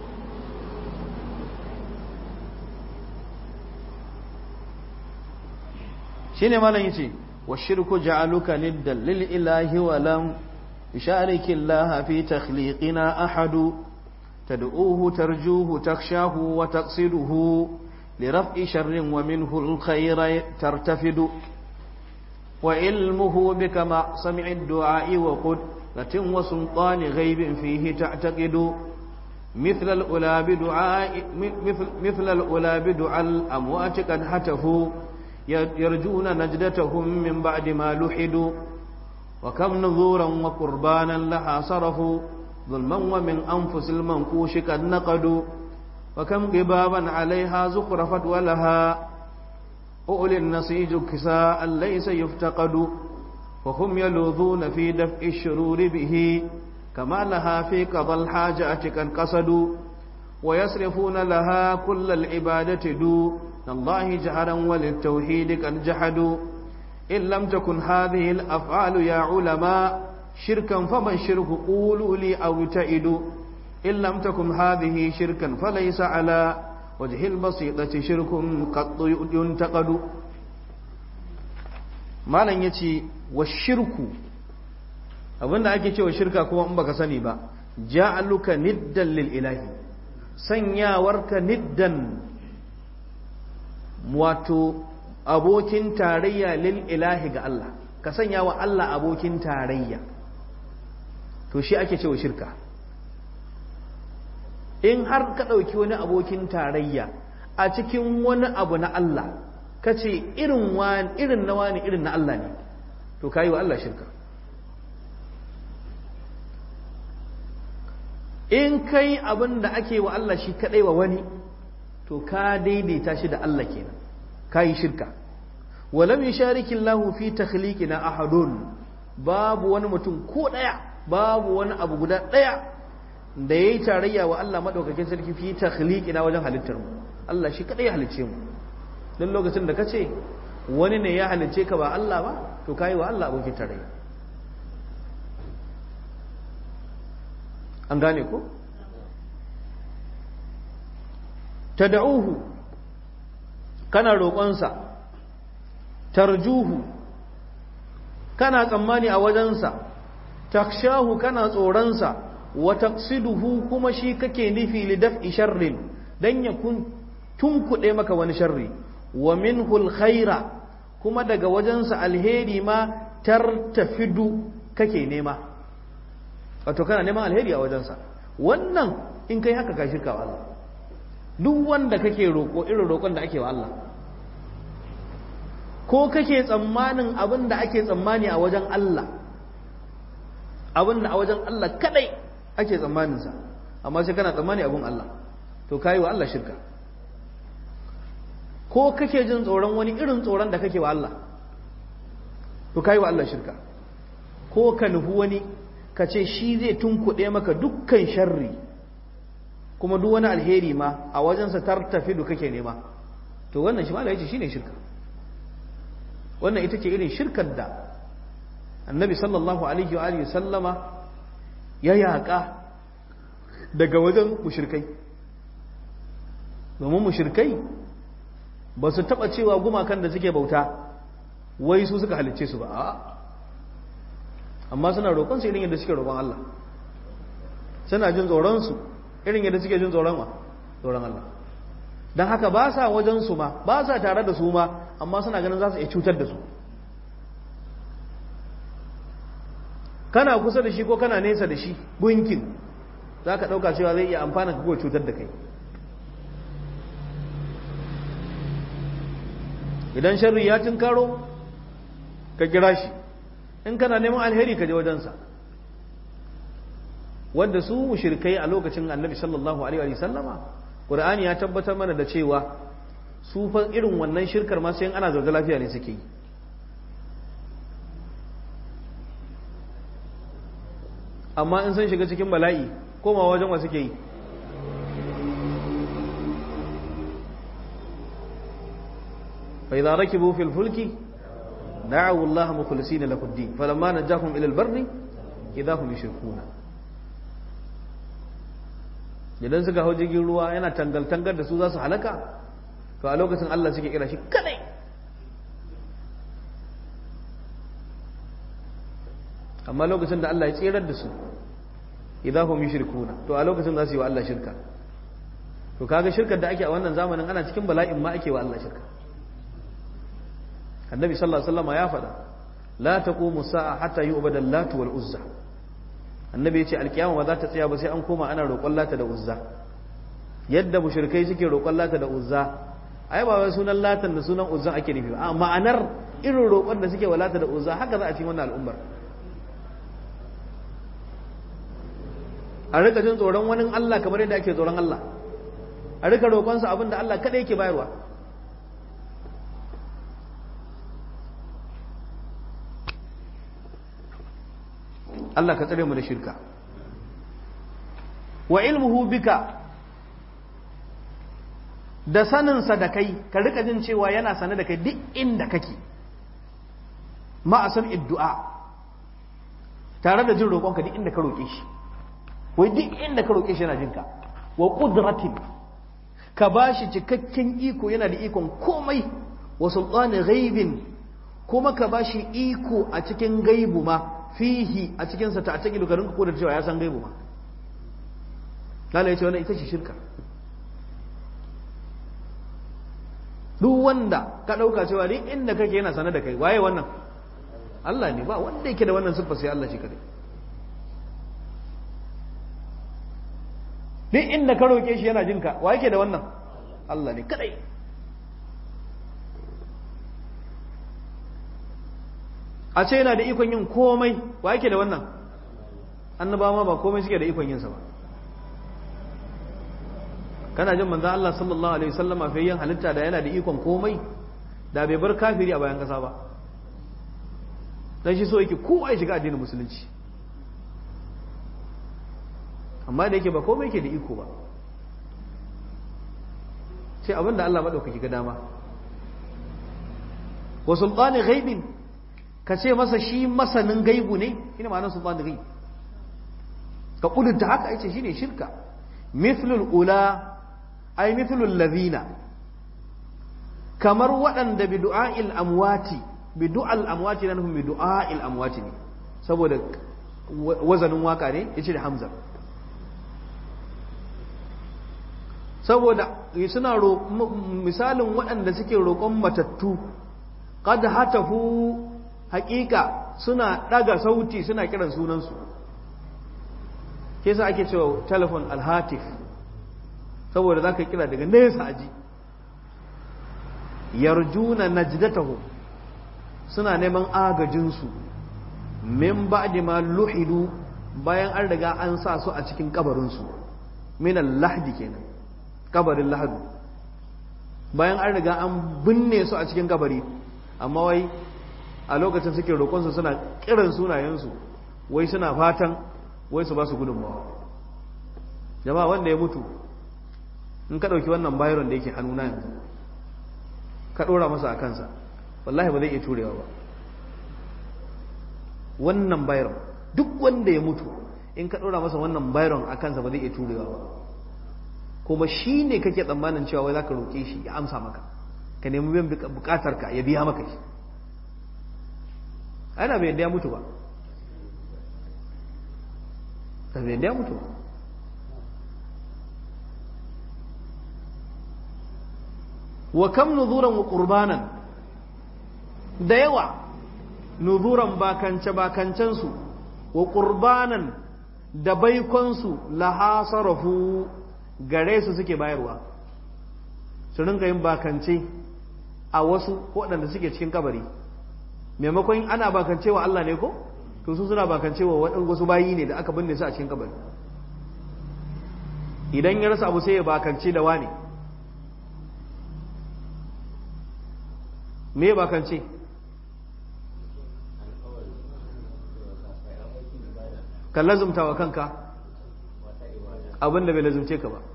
shine malam yace wa shirku ja'aluka niddan lil ilahi wa lam yushariki Allah fi takhliqina ahadu tad'uhu tarjuhu takhshahu wa taqsiduhu liraf'i sharrin wa minhu al-khayra tartafidu wa ilmuhu bika ma sami'i ad-du'a wa qudratin wa sultani ghaibin fihi ta'taqidu مثل الأولى بدعاء مثل مثل الأولى بدعاء الأموات قد هتفوا يرجون نجدتهم من بعد ما لحدوا وكم نذورا وقربانا لها صرفوا ظلما ومن أنفس المنقوش قد نقدوا وكم قبابا عليها زخرفت ولها أولي النسيج كساء ليس يفتقد وهم يلوذون في دفع الشرور به كما لها في قضى الحاجات قد قصدوا ويصرفون لها كل العبادة دون الله جهرا وللتوحيد قد جحدوا إن لم تكن هذه الأفعال يا علماء شركا فمن شرك قولوا لي أو ابتئدوا إن لم تكن هذه شركا فليس على وجه البسيطة شرك قد ينتقد ما لن يتي والشرك abinda ake cewa shirka kuma in baka sani ba ja'aluka niddan lil ilahi sanyawarka niddan wato abokin tarayya lil ilahi ga Allah ka sanya wa Allah abokin tarayya to shi ake cewa shirka in har ka dauki wani abokin tarayya a cikin wani abu na Allah kace irin wani irin na wani irin na Allah ne to kai wa Allah shirka in kai abin da ake wa Allah shi kadai wa wani to ka daidaita shi da Allah kenan kai shirka walam yushariki Allah fi takhliqina ahadun babu wani mutum ko daya babu wani abu guda daya da yayi tarayya wa Allah madaukakin sarki fi takhliqina wajen halittar mu Allah shi kadai ya halicce mu dan lokacin da kace wani ne ya halicce ka ba Allah ba to kai wa Allah abokin tarayya an gane ko tad'uhu kana roƙonsa tarjuhu kana tsammani a wajensa takshahu kana tsoronsa wa taqsiduhu kuma shi kake nufi li daf'i sharrin dan ya kun tunkuɗe maka wani sharri wa minhu alkhaira kuma daga wajensa alheri ma tartafidu kake nema wato kana neman alheri a wajensa wannan in kai haka ka shirka wa Allah duk wanda kake roƙo irin roƙon da ake wa Allah ko kake tsammanin abin da ake tsammani a wajen Allah abin da a wajen Allah kadai ake tsammaninsa amma sai kana tsammani abin Allah to kai wa Allah shirka ko kake jin tsoron wani irin tsoron da kake wa Allah to kai wa Allah shirka ko ka nufi wani ka ce shi zai tunkuɗe maka dukkan sharri kuma duk wani alheri ma a wajensa tartafidu kake nema to wannan shi malai yace shine shirka wannan ita ce irin shirkar da annabi sallallahu alaihi wa alihi sallama ya yaka daga wajen mushrikai domin mushrikai ba su taba cewa gumakan da suke bauta wai su suka halicce su ba amma suna roƙon su irin yadda suke roƙon Allah suna jin tsoron su irin yadda suke jin tsoron wa tsoron Allah don haka ba sa wajen su ma ba sa tare da su ma amma suna ganin za su iya cutar da su kana kusa da shi ko kana nesa da shi gunkin za ka ɗauka cewa zai iya amfana ka ko cutar da kai idan sharri ya karo ka kira shi in kana neman alheri ka je wajensa wanda su mushrikai a lokacin annabi sallallahu alaihi wa sallama qur'ani ya tabbatar mana da cewa su fa irin wannan shirkar ma sai ana zaune lafiya ne suke yi amma in sun shiga cikin bala'i koma wajen wa suke yi fa idza rakibu fil fulki da'u Allah mukhlisina lahu ad-din falamma najahum ila al-barri idza hum yushrikuna idan suka hau jirgin ruwa yana tangal-tangar da su za su halaka to a lokacin Allah suke kira shi kadai amma lokacin da Allah ya tsirar da su idan hum yushrikuna to a lokacin za su yi wa Allah shirka to kaga shirkar da ake a wannan zamanin ana cikin bala'in ma ake wa Allah shirka annabi sallallahu alaihi wasallam ya faɗa la taqumu sa'a hatta yu'bada al-lat wal uzza annabi ya ce alkiyama ba za ta tsaya ba sai an koma ana roƙon lata da uzza yadda mushrikai suke roƙon lata da uzza ai ba wai sunan latan da sunan uzzan ake nufi a ma'anar irin roƙon da suke wa lata da uzza haka za a ci wannan al'ummar a rika jin tsoron wani Allah kamar yadda ake tsoron Allah a rika roƙonsa abin da Allah kada yake bayarwa Allah ka tsare mu da shirka wa ilmuhu bika da saninsa da kai ka rika jin cewa yana sane da kai duk inda kake ma a san addu'a tare da jin roƙonka duk inda ka roƙe shi wai duk inda ka roƙe shi yana jinka wa qudratin ka bashi cikakken iko yana da ikon komai wa sultani ghaibin kuma ka bashi iko a cikin gaibu ma fihi a cikin sa ta take lukarin ko da cewa ya san gaibu ma Allah ya ce wannan ita ce shirka duk wanda ka dauka cewa duk inda kake yana sanar da kai waye wannan Allah ne ba wanda yake da wannan sifa sai Allah shi kadai duk inda ka roke shi yana jinka wa yake da wannan Allah ne kadai a ce yana da ikon yin komai, wa yake da wannan? Annabawa ma ba komai suke da ikon yinsa ba. Kana jin manzo Allah sallallahu alaihi wasallama fa yin halitta da yana da ikon komai, da bai bar kafiri a bayan kasa ba. Dan shi so yake kowa ya shiga addinin musulunci. Amma da yake ba komai yake da iko ba. Sai abinda Allah madaukaki ga dama. Wa sultani ghaibin, ka ce masa shi masanin gaibu ne, shine ma'anar sultani ghaib. Ka kudunta haka yace shine shirka. Mithlul ula ay mithlul ladhina, kamar waɗanda bi du'a'il amwati, bi du'al amwati nan hum bi du'a'il amwati ne, saboda wazanin waka ne yace da Hamza. Saboda suna misalin waɗanda suke roƙon matattu, qad hatafu, haƙiƙa suna ɗaga sauti suna kiran sunansu. Ke sa ake cewa telefon alhatif, saboda za ka kira daga nesa aji. Yarjuna najdatahu, suna neman agajinsu, min ba'di ma luhidu, bayan an riga an sa su a cikin kabarinsu, min al-lahdi kenan, kabarin lahadu, bayan an riga an binne su a cikin kabari, amma wai a lokacin suke roƙonsu suna kiran sunayensu, wai suna fatan wai su ba su gudunmawa. Jama'a, wanda ya mutu, in ka ɗauki wannan bayron da yake hannuna yanzu ka ɗora masa a kansa, wallahi ba zai iya turewa ba. Wannan bayron, duk wanda ya mutu in ka ɗora masa wannan bayron a kansa ba zai iya turewa ba. Kuma shi ne kake tsammanin cewa wai za ka roƙe shi ya amsa maka, ka nemi biyan buƙatarka ya biya maka shi. Ana bai yadda ya mutu ba, ta bai yadda ya mutu ba. Wa kam nuzuran wa qurbanan, da yawa nuzuran bakance bakancensu, wa qurbanan da baikonsu, laha sarafu, gare su suke bayarwa. Su rinka yin bakance a wasu waɗanda suke cikin kabari, maimakon ana bakancewa Allah ne ko, to su suna bakancewa wasu bayi ne da aka binne su a cikin kabari. Idan ya rasa abu sai ya bakance da wane. Me ba kan ce? Ka lazumta wa kanka abinda bai lazumce ka ba.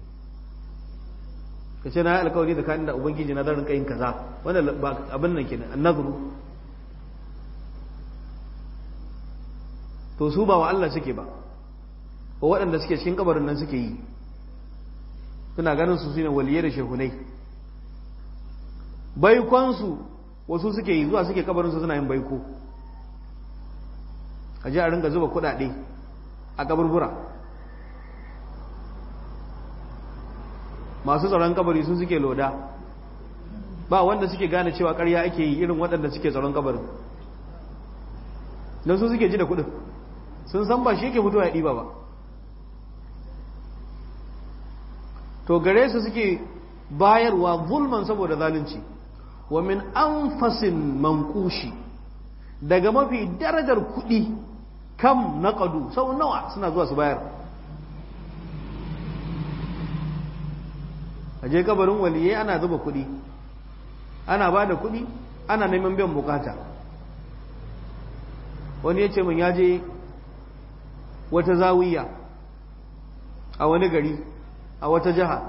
Ka ce na yi alkawari da kanin da Ubangiji na zarin kayin kaza, wanda abin nan kenan, annazuru. To su ba wa Allah suke ba, ba waɗanda suke cikin kabarin nan suke yi. Suna ganin su shine waliyai da shehunai. Baikonsu wasu suke yi, zuwa suke kabarinsu suna yin baiko, a ji a ringa zuba kudade a kaburbura. Masu tsaron kabari su suke loda, ba wanda suke gane cewa ƙarya ake yi irin waɗanda suke tsaron kabarin, don su suke ji da kudin, sun san ba shi yake fito ya ɗiba ba. To gare su suke bayarwa zulman saboda zalunci. Wa min anfasin manqushi, daga mafi darajar kuɗi, kam naqadu, sau nawa suna zuwa su bayar. Aje kabarin waliyai ana zuba kuɗi, ana ba da kuɗi, ana neman biyan bukata. Wani ya ce min ya je wata zawiya a wani gari a wata jiha,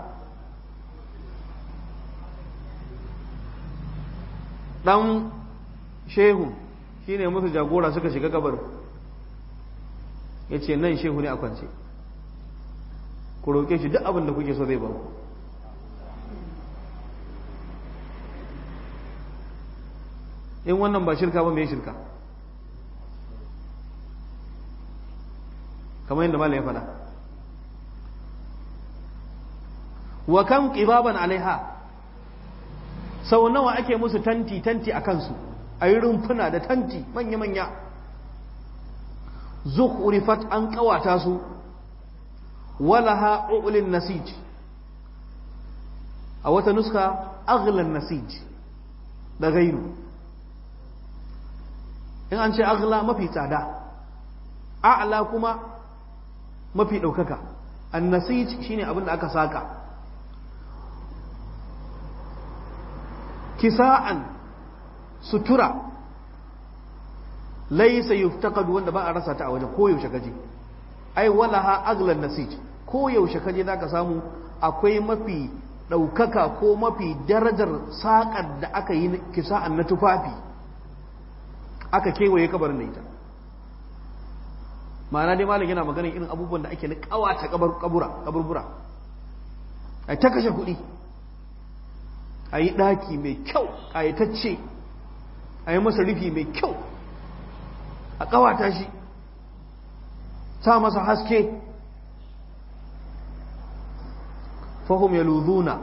dan shehu shi ne musu jagora suka shiga kabarin, ya ce nan shehu ne a kwance, ku roƙe shi duk abin da kuke so zai ba ku. In wannan ba shirka ba, mai shirka? kamar yadda malam ya faɗa. Wa kam qibaban alaiha, sau nawa ake musu tanti tanti a kansu, a yi rumfuna da tanti manya manya. Zukhrifat, an kawata su, walaha u'lin nasij, a wata nuska aghlan nasij da gairu. in an ce aghla mafi tsada, a'la kuma mafi ɗaukaka. An-nasij shine abin da aka saka. Kisa'an sutura laysa yuftaqadu wanda ba a rasa ta a wajen ko yaushe kaje. Ai walaha aghlan nasij, ko yaushe kaje zaka samu akwai mafi ɗaukaka ko mafi darajar saƙar da aka yi kisa'an na tufafi aka kewaye kabarin da ita. Ma'ana dai malam yana maganin irin abubuwan da ake na ƙawata kaburbura, a ta kashe kuɗi, a yi ɗaki mai kyau ƙayatacce, a yi masa rufi mai kyau, a ƙawata shi, sa masa haske. Fahim ya luzuna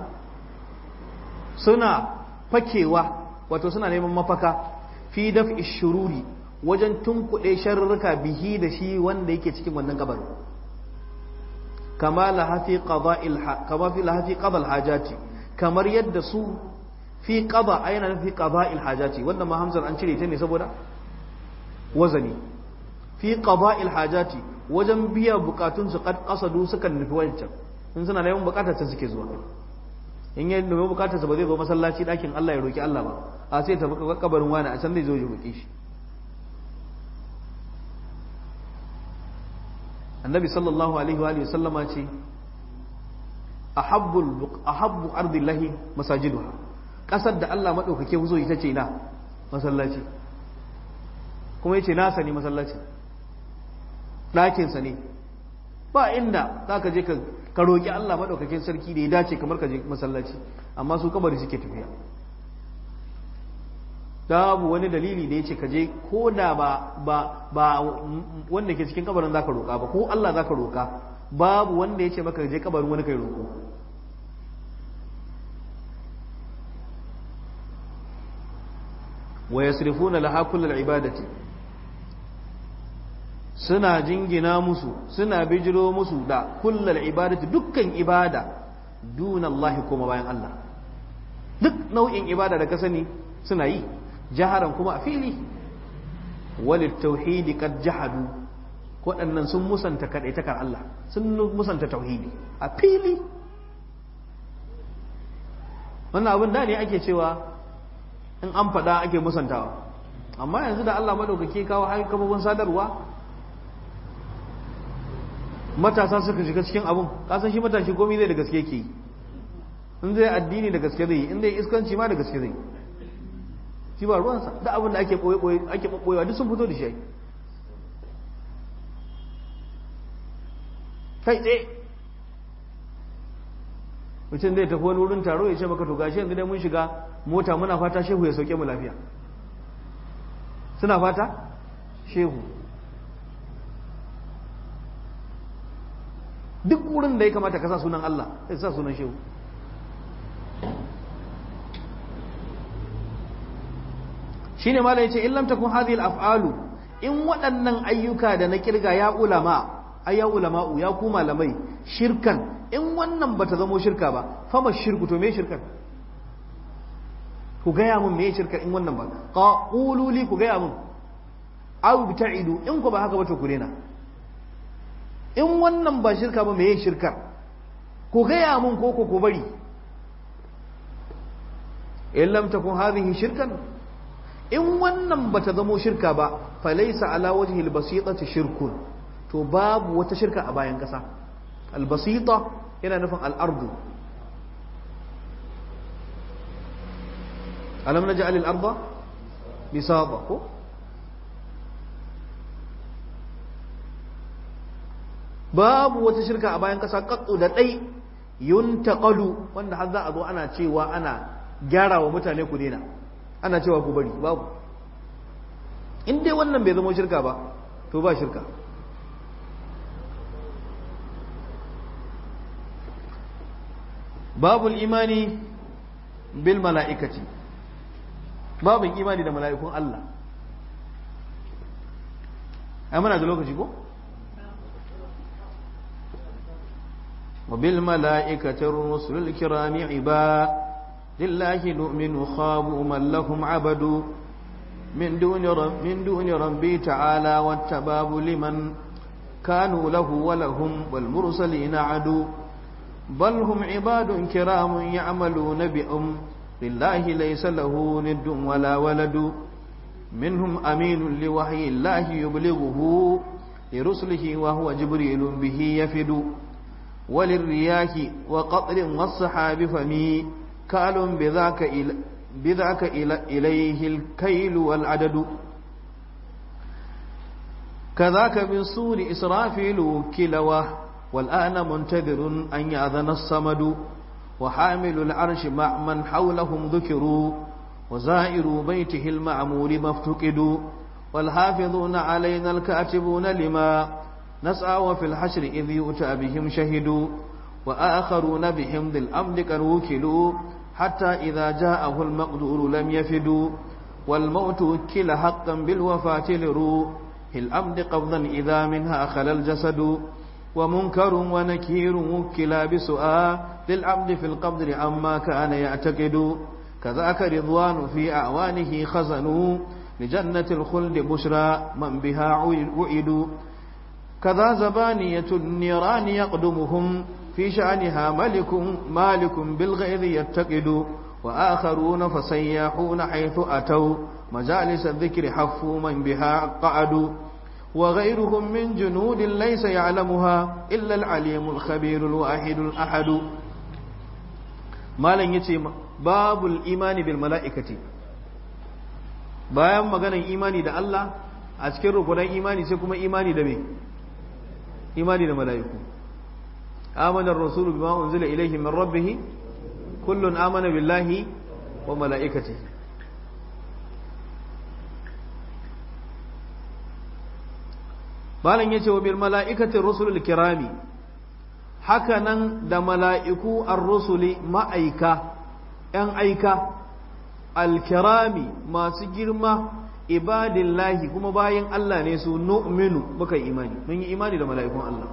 suna fakewa, wato suna neman mafaka fi daf'i shururi wajen tunkuɗe sharruka bihi da shi wanda yake cikin wannan kabarin. Kama lahafi qada'il kama fi lahafi qada'il hajati, kamar yadda su fi qada ayna fi qada'il hajati, wanda ma hamzar an cire ta ne saboda wazani. Fi qada'il hajati, wajen biya bukatun su qad qasadu suka nufi wancan, in suna da yawan bukatar ta suke zuwa. In yayin da mai bukatar sa ba zai zo masallaci dakin Allah ya roki Allah ba, a sai ta baka kabarin wani a can zai zo ya roke shi. Annabi sallallahu alaihi wa alihi sallama ce ahabbu ahabbu ardillahi masajiduha, kasar da Allah madaukake huzo ita ce ina masallaci, kuma yace na sani masallaci dakin sa ne, ba inda zaka je ka ka roki Allah madaukakin sarki da ya dace kamar ka je masallaci, amma su kabari suke tafiya. Babu wani dalili da yace ka je ko da ba ba ba wanda ke cikin kabarin zaka roka ba, ko Allah zaka roka, babu wanda yace maka je kabarin wani kai roko. Wa yasrifuna laha kullal ibadati, suna jingina musu, suna bijiro musu da kullal ibadati dukkan ibada duna Allah kuma bayan Allah. Duk nau'in ibada da ka sani suna yi, jaharan kuma a fili. Walit tauhidi kad jahadu, waɗannan sun musanta kadaitakar Allah, sun musanta tauhidi a fili. Wannan abin da ne ake cewa in an faɗa ake musantawa, amma yanzu da Allah madaukake kawo har kafofin sadarwa, matasa suka shiga cikin abun, kasan shi matashi komai zai da gaske yake yi, in zai addini da gaske zai yi, in zai iskanci ma da gaske zai yi, shi ba ruwansa da abin da ake ɓoye ake ɓoyewa duk sun fito da shi. Kai tsaye mutum zai tafi wani wurin taro ya ce maka to gashi yanzu dai mun shiga mota muna fata shehu ya sauke mu lafiya, suna fata shehu. Duk wurin da ya kamata ka sa sunan Allah sai sa sunan shehu. Shine ma yace in lam takun hadhihi al-af'alu, in waɗannan ayyuka da na kirga ya ulama ayya ulama'u ya ku malamai shirkan, in wannan bata zamo shirka ba, fama shirku to me shirkan? Ku gaya mun me shirka in wannan ba, qulu li ku gaya mun, aw bita'idu in ku ba haka ba to ku dena. In wannan ba shirka ba me shirka? Ku gaya mun ko ku bari. In lam takun hadhihi shirkan, in wannan bata zamo shirka ba, falaysa ala wajhi al-basitati shirkun, to babu wata shirka a bayan kasa. Al-basita yana nufin al-ardu. Alam naj'al al-arda bisata ko babu wata shirka a bayan kasa qattu da dai yuntaqalu, wanda har za a zo ana cewa ana gyara wa mutane ku dena, ana cewa ku bari, babu. In dai wannan bai zama shirka ba to ba shirka. Babul imani bil mala'ikati, babin imani da mala'ikun Allah. Ai muna da lokaci ko? Wa bil mala'ikati rusulul kirami ibadillahi nu'minu khabu man lahum abadu من دون رب من دون ربي تعالى والتباب لمن كانوا له ولهم والمرسلين عدو بل هم عباد كرام يعملون بأمر الله ليس له ند ولا ولد منهم أمين لوحي الله يبلغه لرسله وهو جبريل به يفد وللرياح وقطر والصحاب فمي كال بذاك إلى بذاك إليه الكيل والعدد كذاك بالصور إسرافيل كلوه والآن منتظر أن يأذن الصمد وحامل العرش مع من حولهم ذكروا وزائر بيته المعمور ما افتقدوا والحافظون علينا الكاتبون لما نسعى وفي الحشر إذ يؤتى بهم شهدوا وآخرون بهم ذي الأمر قد وكلوا حتى إذا جاءه المقدور لم يفدوا والموت وكل حقا بالوفاة لروح الأمر قبضا إذا منها خلا الجسد ومنكر ونكير وكلا بسؤال للعبد في القبض عما كان يعتقد كذاك رضوان في أعوانه خزنوا لجنة الخلد بشرى من بها وعدوا كذا زبانية النيران يقدمهم في شأنها ملك مالك بالغيظ يتقد وآخرون فسياحون حيث أتوا مجالس الذكر حفوا من بها قعدوا وغيرهم من جنود ليس يعلمها إلا العليم الخبير الواحد الأحد ما لن يتي باب الإيمان بالملائكة bayan maganan imani da Allah a cikin rukunan imani sai kuma imani da me imani da mala'iku amana ar-rasulu bima unzila ilayhi min rabbih kullun amana billahi wa mala'ikatihi balan yace wa bil mala'ikati rusulul kirami hakanan da mala'iku ar-rusuli ma'aika yan aika al-kirami masu girma ibadillahi kuma bayin Allah ne su nu'minu muka imani mun yi imani da mala'ikun Allah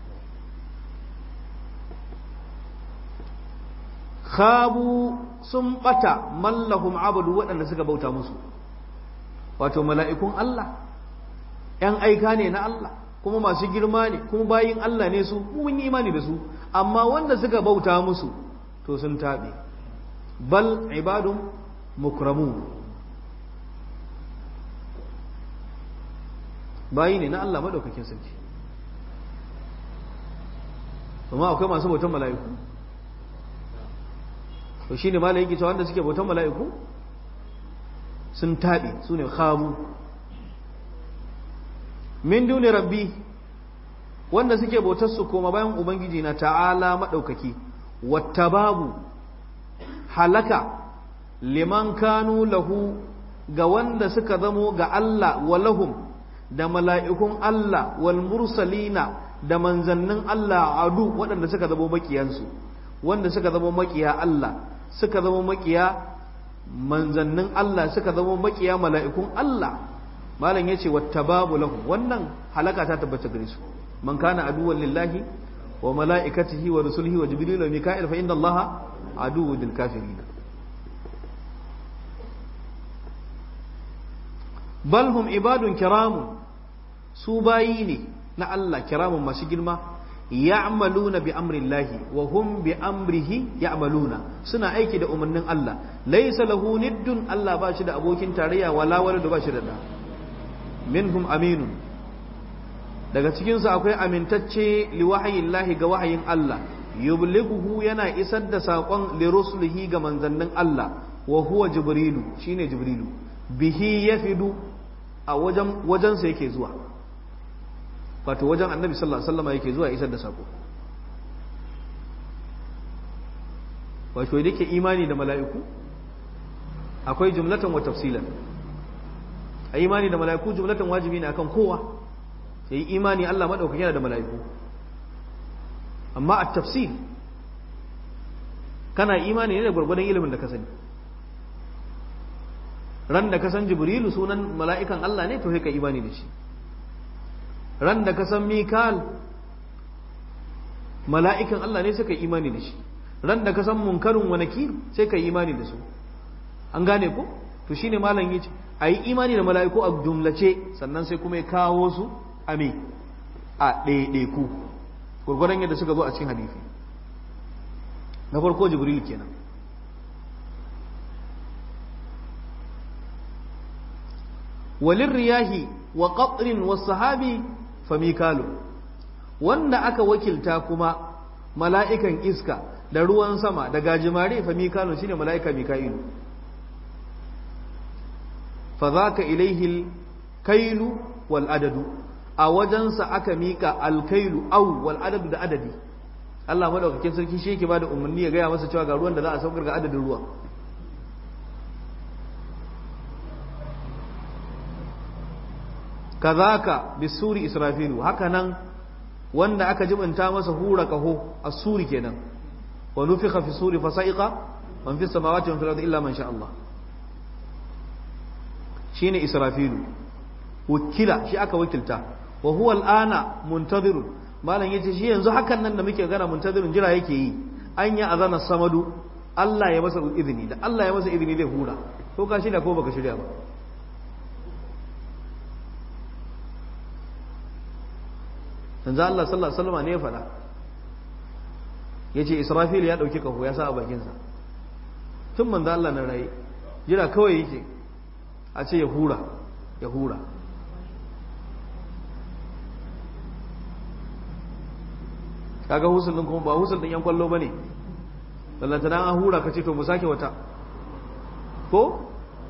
khabu sun bata mallahum abadu waɗanda suka bauta musu wato mala'ikun Allah ‘yan aika ne na Allah kuma masu girma ne kuma bayin Allah ne su mun yi imani da su amma wanda suka bauta musu to sun taɓe bal ibadun mukramu bayi ne na Allah maɗaukakin sarki amma akwai masu bautan mala'iku to shi ne malayin cewa wanda suke bautan mala'iku sun taɓe su ne khamu min duni rabbi wanda suke bautar su koma bayan ubangiji na ta'ala madaukaki wattababu halaka liman kanu lahu ga wanda suka zamo ga Allah walahum da mala'ikun Allah wal mursalina da manzannin Allah adu waɗanda suka zamo makiyansu wanda suka zamo makiya Allah suka zamo makiya manzannin Allah suka zamo makiya mala'ikun Allah malam yace wattababu lahu wannan halaka ta tabbata gare su man kana aduwwan lillahi wa malaikatihi wa rusulihi wa jibril wa mika'il fa inna allaha aduwwul lil kafirin bal hum ibadun kiramun su bayi ne na Allah kiramun masu girma ya'maluna bi amrillahi wa hum bi amrihi ya'maluna suna aiki da umarnin Allah laysa lahu niddun Allah ba shi da abokin tarayya wala waladu ba shi da da minhum aminun daga cikinsu akwai amintacce li wahayillahi ga wahayin Allah yublighuhu yana isar da saƙon li rusulihi ga manzannin Allah wa huwa jibrilu shine jibrilu bihi yafidu a wajen wajensa yake zuwa wato wajen annabi sallallahu alaihi wasallam yake zuwa isar da saƙo wato yake imani da mala'iku akwai jumlatan wa tafsilan a imani da mala'iku jumlatan wajibi ne akan kowa sai imani Allah madaukaki yana da mala'iku amma a tafsir kana imani ne da gurgurdan ilimin da ka sani ran da ka san jibrilu sunan mala'ikan Allah ne to sai ka imani da shi ran da ka san mikal mala'ikan Allah ne sai ka imani da shi ran da ka san munkarun wa nakir sai ka imani da su an gane ko to shine malam yace ayi imani da mala'iku a jumlace sannan sai kuma ya kawo su a me a ɗaiɗaiku gurgurdan yadda suka zo a cikin hadisi na farko jibril kenan walin riyahi wa qatrin was sahabi fa mikalu wanda aka wakilta kuma mala'ikan iska da ruwan sama da gajimare fa mikalu shine mala'ika mika'ilu fa zaka ilaihi kailu wal adadu a wajensa aka mika alkailu au wal adadu da adadi Allah madaukakin sarki shi yake bada umarni ya gaya masa cewa ga ruwan da za a saukar ga adadin ruwa kazaka bisuri israfilu haka nan wanda aka jibanta masa hura kaho as-suri kenan wa nufikha fi suri fasaiqa man fi samawati wa fil ardi illa man sha Allah shine israfilu wakila shi aka wakilta wa huwa al-ana muntazirun malan yace shi yanzu hakan nan da muke gana muntazirun jira yake yi an ya azana samadu Allah ya masa izini da Allah ya masa izini zai hura ko ka shirya ko baka shirya ba manzo Allah sallallahu alaihi wasallam ne ya fada yace Israfil ya dauki kaho ya sa a bakin sa tun manzo Allah na rai jira kawai yake a ce ya hura ya hura kaga husul din kuma ba husul din yan kwallo bane lallata dan an hura kace to mu sake wata ko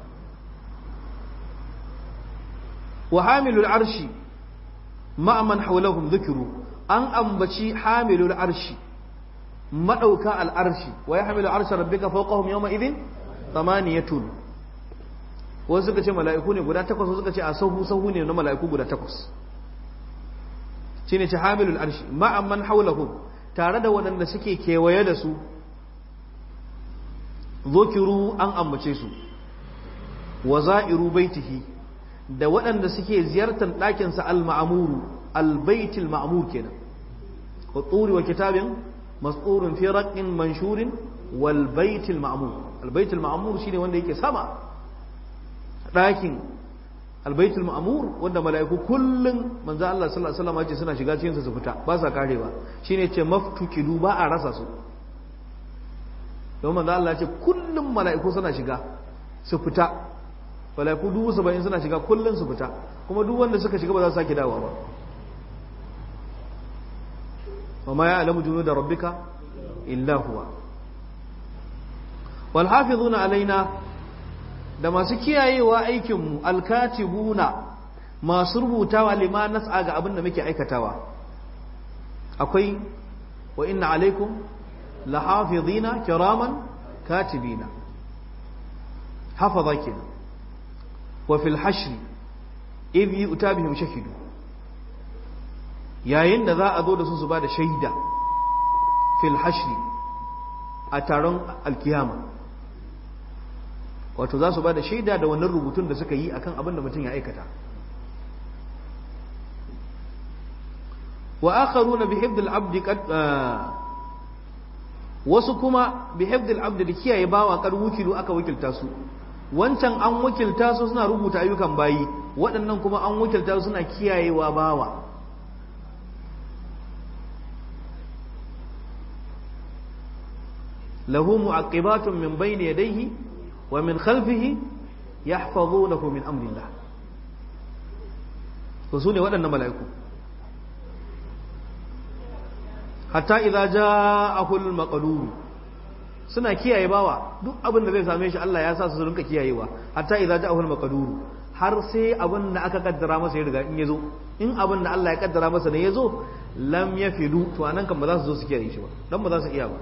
wa hamilul arshi ma'a man hawlahum dhikru an ambaci hamilul arshi madauka al arshi wa yahmilu arsha rabbika fawqahum yawma idhin thamaniyatun wasu suka ce mala'iku ne guda takwas wasu suka ce a sahu sahu ne na mala'iku guda takwas shine ce hamilul arshi ma'a man hawlahum tare da waɗanda suke kewaye da su dhukiru an ambace su wa za'iru baitihi da waɗanda suke ziyartar ɗakinsa al-ma'amuru al-baitul ma'amur kenan wa turi wa kitabin mas'urun fi raqin manshurin wal baitul ma'amur al-baitul ma'amur shine wanda yake sama ɗakin al-baitul ma'amur wanda mala'iku kullun manzo Allah sallallahu alaihi wasallam ya ce suna shiga cikin sa su fita ba sa karewa shine ce maftukidu ba a rasa su don manzo Allah ya ce kullun mala'iku suna shiga su fita malaiku dubu saba'in suna shiga kullum su fita kuma duk wanda suka shiga ba za su sake dawowa ba wa ma ya'lamu junuda rabbika illa huwa wal hafizuna alaina da masu kiyayewa aikin mu alkatibuna masu rubutawa lima nas'a ga abin da muke aikatawa akwai wa inna alaikum lahafizina kiraman katibina hafaza kenan وفي الحشر إذ يؤتى بهم شهدوا yayin da za a zo da su su ba da shaida fil hashri a taron alkiyama wato za su ba da shaida da wannan rubutun da suka yi akan abin da mutum ya aikata wa akharuna bi hifdil abdi qad wasu kuma bi hifdil abdi da kiyaye bawa kar wukilu aka wakilta su wancan an wakilta su suna rubuta ayyukan bayi waɗannan kuma an wakilta su suna kiyayewa bawa lahu mu'aqibatun min bayni yadayhi wa min khalfihi yahfazunahu min amrillah to sune waɗannan mala'iku hatta idza ja'ahu al-maqdur suna kiyaye bawa duk abin da zai same shi Allah ya sa su rinka kiyayewa hatta idza ja'ahu al-maqdur har sai abin da aka kaddara masa ya riga in yazo in abin da Allah ya kaddara masa ne yazo lam yafidu to anan kan ba za su zo su kiyaye shi ba dan ba za su iya ba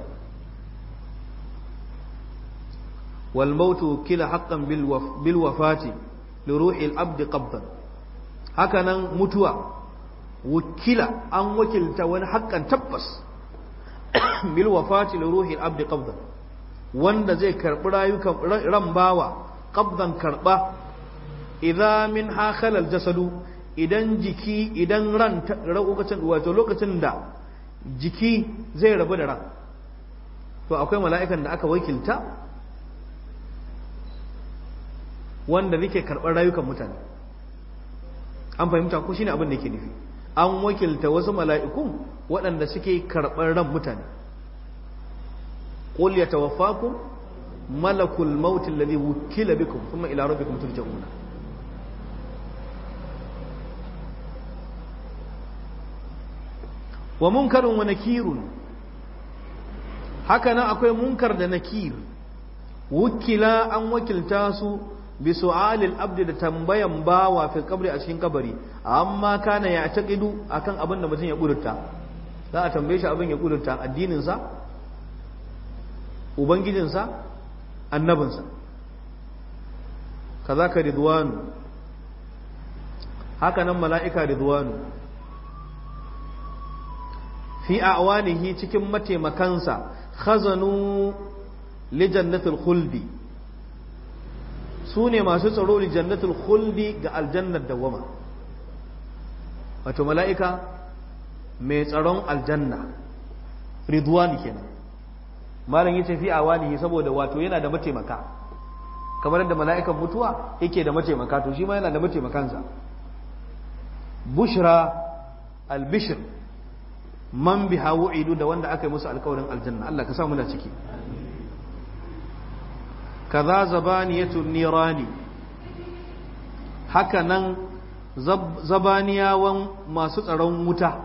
wal mautu kila haqqan bil waf bil wafati li ruhi al-abd qabdan hakanan mutuwa wukila an wakilta wani haqqan tabbas bil wafati li ruhi al-abd qabdan wanda zai karbi rayukan ran bawa qabdan karba idza min hakhala al-jasadu idan jiki idan ran lokacin wato lokacin da jiki zai rabu da ran to akwai mala'ikan da aka wakilta wanda yake karɓar rayukan mutane. An fahimta ko shine abin da yake nufi, an wakilta wasu mala'ikun waɗanda suke karɓar ran mutane. qul yatawaffakum malakul maut alladhi wukila bikum thumma ila rabbikum turja'un. wa munkarun wa nakirun, haka nan akwai munkar da nakir, wukila an wakilta su bi su'alil abdi da tambayan bawa fi kabri a cikin kabari, amma kana ya taqidu akan abin da mutum ya kudurta. Za a tambaye shi abin ya kudurta, addinin sa, ubangijin sa, annabin sa. Kazaka ridwanu, haka nan mala'ika ridwanu fi a'wanihi cikin mataimakansa, khazanu li jannatul khuldi, su ne masu tsaro li jannatul khuldi ga aljannar dawama. Wato mala'ika mai tsaron aljanna, ridwani kenan. Malam yace fi a'wanihi saboda wato yana da mataimaka, kamar da mala'ikan mutuwa yake da mataimaka, to shi ma yana da mataimakansa. Bushra albishir man biha wu'idu, da wanda aka yi musu alkawarin aljanna. Allah ka sa muna ciki. Kaza zabaniyatun nirani, haka nan zabaniyawan masu tsaron wuta,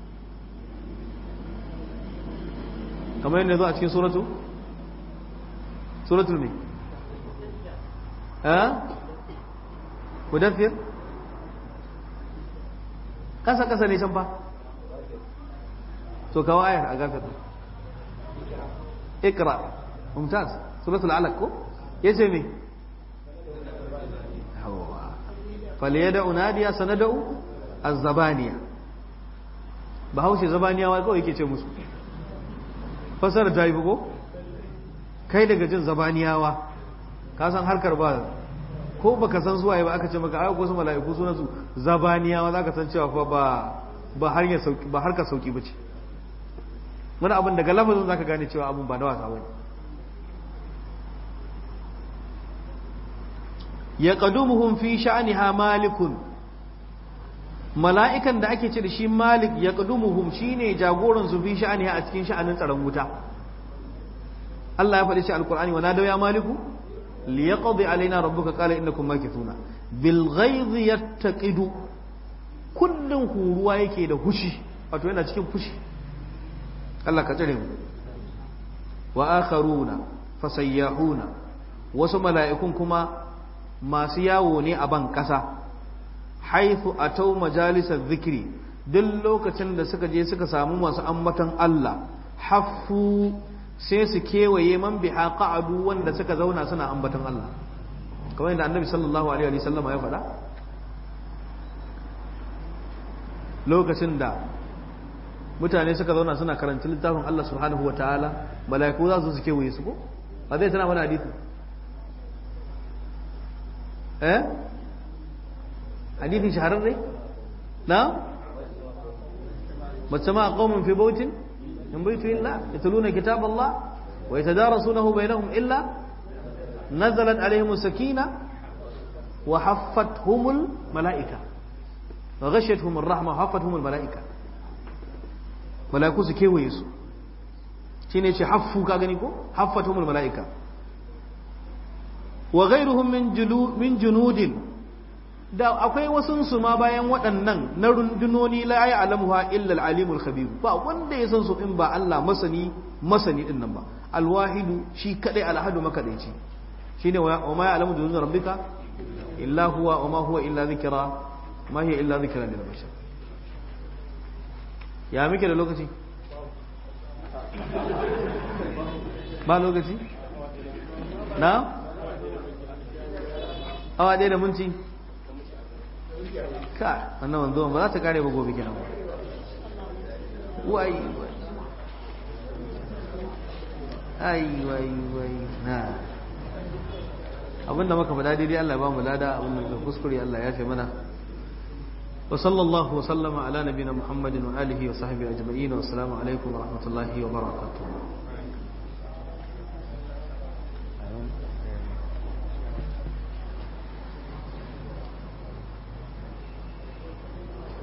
kamar yadda zo a cikin suratu suratul mai eh mudaththir, kasa kasa ne can fa, to kawo ayar a gafata. Ikra, mumtaz, suratul alaq ko yace me hawa falyada unadiya sanadau az-zabaniya, bahaushe zabaniya wai kawai yake ce musu, fasara ta yi ko kai daga jin zabaniyawa ka san harkar ba, ko baka san zuwa ba aka ce maka ayo ko su mala'iku sunan su zabaniyawa zaka san cewa fa ba ba harkar sauki ba harkar sauki bace. Wani abin daga lafazin zaka gane cewa abun ba da wasa bane. yaqadumuhum fi sha'niha malikun, mala'ikan da ake ce da shi malik yaqadumuhum shine jagoran su fi sha'niha a cikin sha'anin tsaron wuta. Allah ya faɗi shi alqur'ani, wa nadaw ya maliku liyaqdi alaina rabbuka qala innakum makithuna. bil ghayz yattaqidu, kullun huruwa yake da hushi, wato yana cikin fushi. Allah ka tsare mu. Wa akharuna fasayyahuna, wasu mala'ikun kuma masu yawo ne a ban kasa, haithu atau majalisar zikiri, duk lokacin da suka je suka samu masu ambatan Allah, haffu sai su kewaye man biha qa'adu, wanda suka zauna suna ambatan Allah, kamar yadda annabi sallallahu alaihi wa sallam ya faɗa. Lokacin da mutane suka zauna suna karanta littafin Allah subhanahu wa ta'ala, mala'iku za su su kewaye su ko ba zai tana mana hadisi eh hadisi shahararre na majtama'a qaumun fi bawtin min bayti illa yatluna kitab Allah wa yatadarasunahu bainahum illa nazalat alaihim as-sakina wa haffathumul mala'ika wa ghashiyatuhum ar-rahma wa haffathumul mala'ika. Mala'iku su kewaye su, shi ne ce haffu, ka gani ko haffatumul mala'ika. Wa ghairuhum min junudin, da akwai wasu su ma bayan waɗannan na rundunoni la ya alamuha illa al-alimul khabir, ba wanda ya san su in ba Allah masani masani din nan ba. Alwahidu shi kadai, alhadu makadaici, shine wa ma ya'lamu junud rabbika illa huwa wa ma huwa illa dhikra ma hiya illa dhikra lil bashar. Ya muke da lokaci? Ba lokaci? Na? Awa ɗaya da minti? Ka, wannan wanzuwan ba za ta kare ba gobe kenan ba. Wai, wai. Ai, wai, wai, na. Abinda maka faɗa daidai Allah ba mu lada, abinda kuskure Allah ya fi mana. وصلى الله وسلم على نبينا محمد وآله وصحبه أجمعين والسلام عليكم ورحمة الله وبركاته.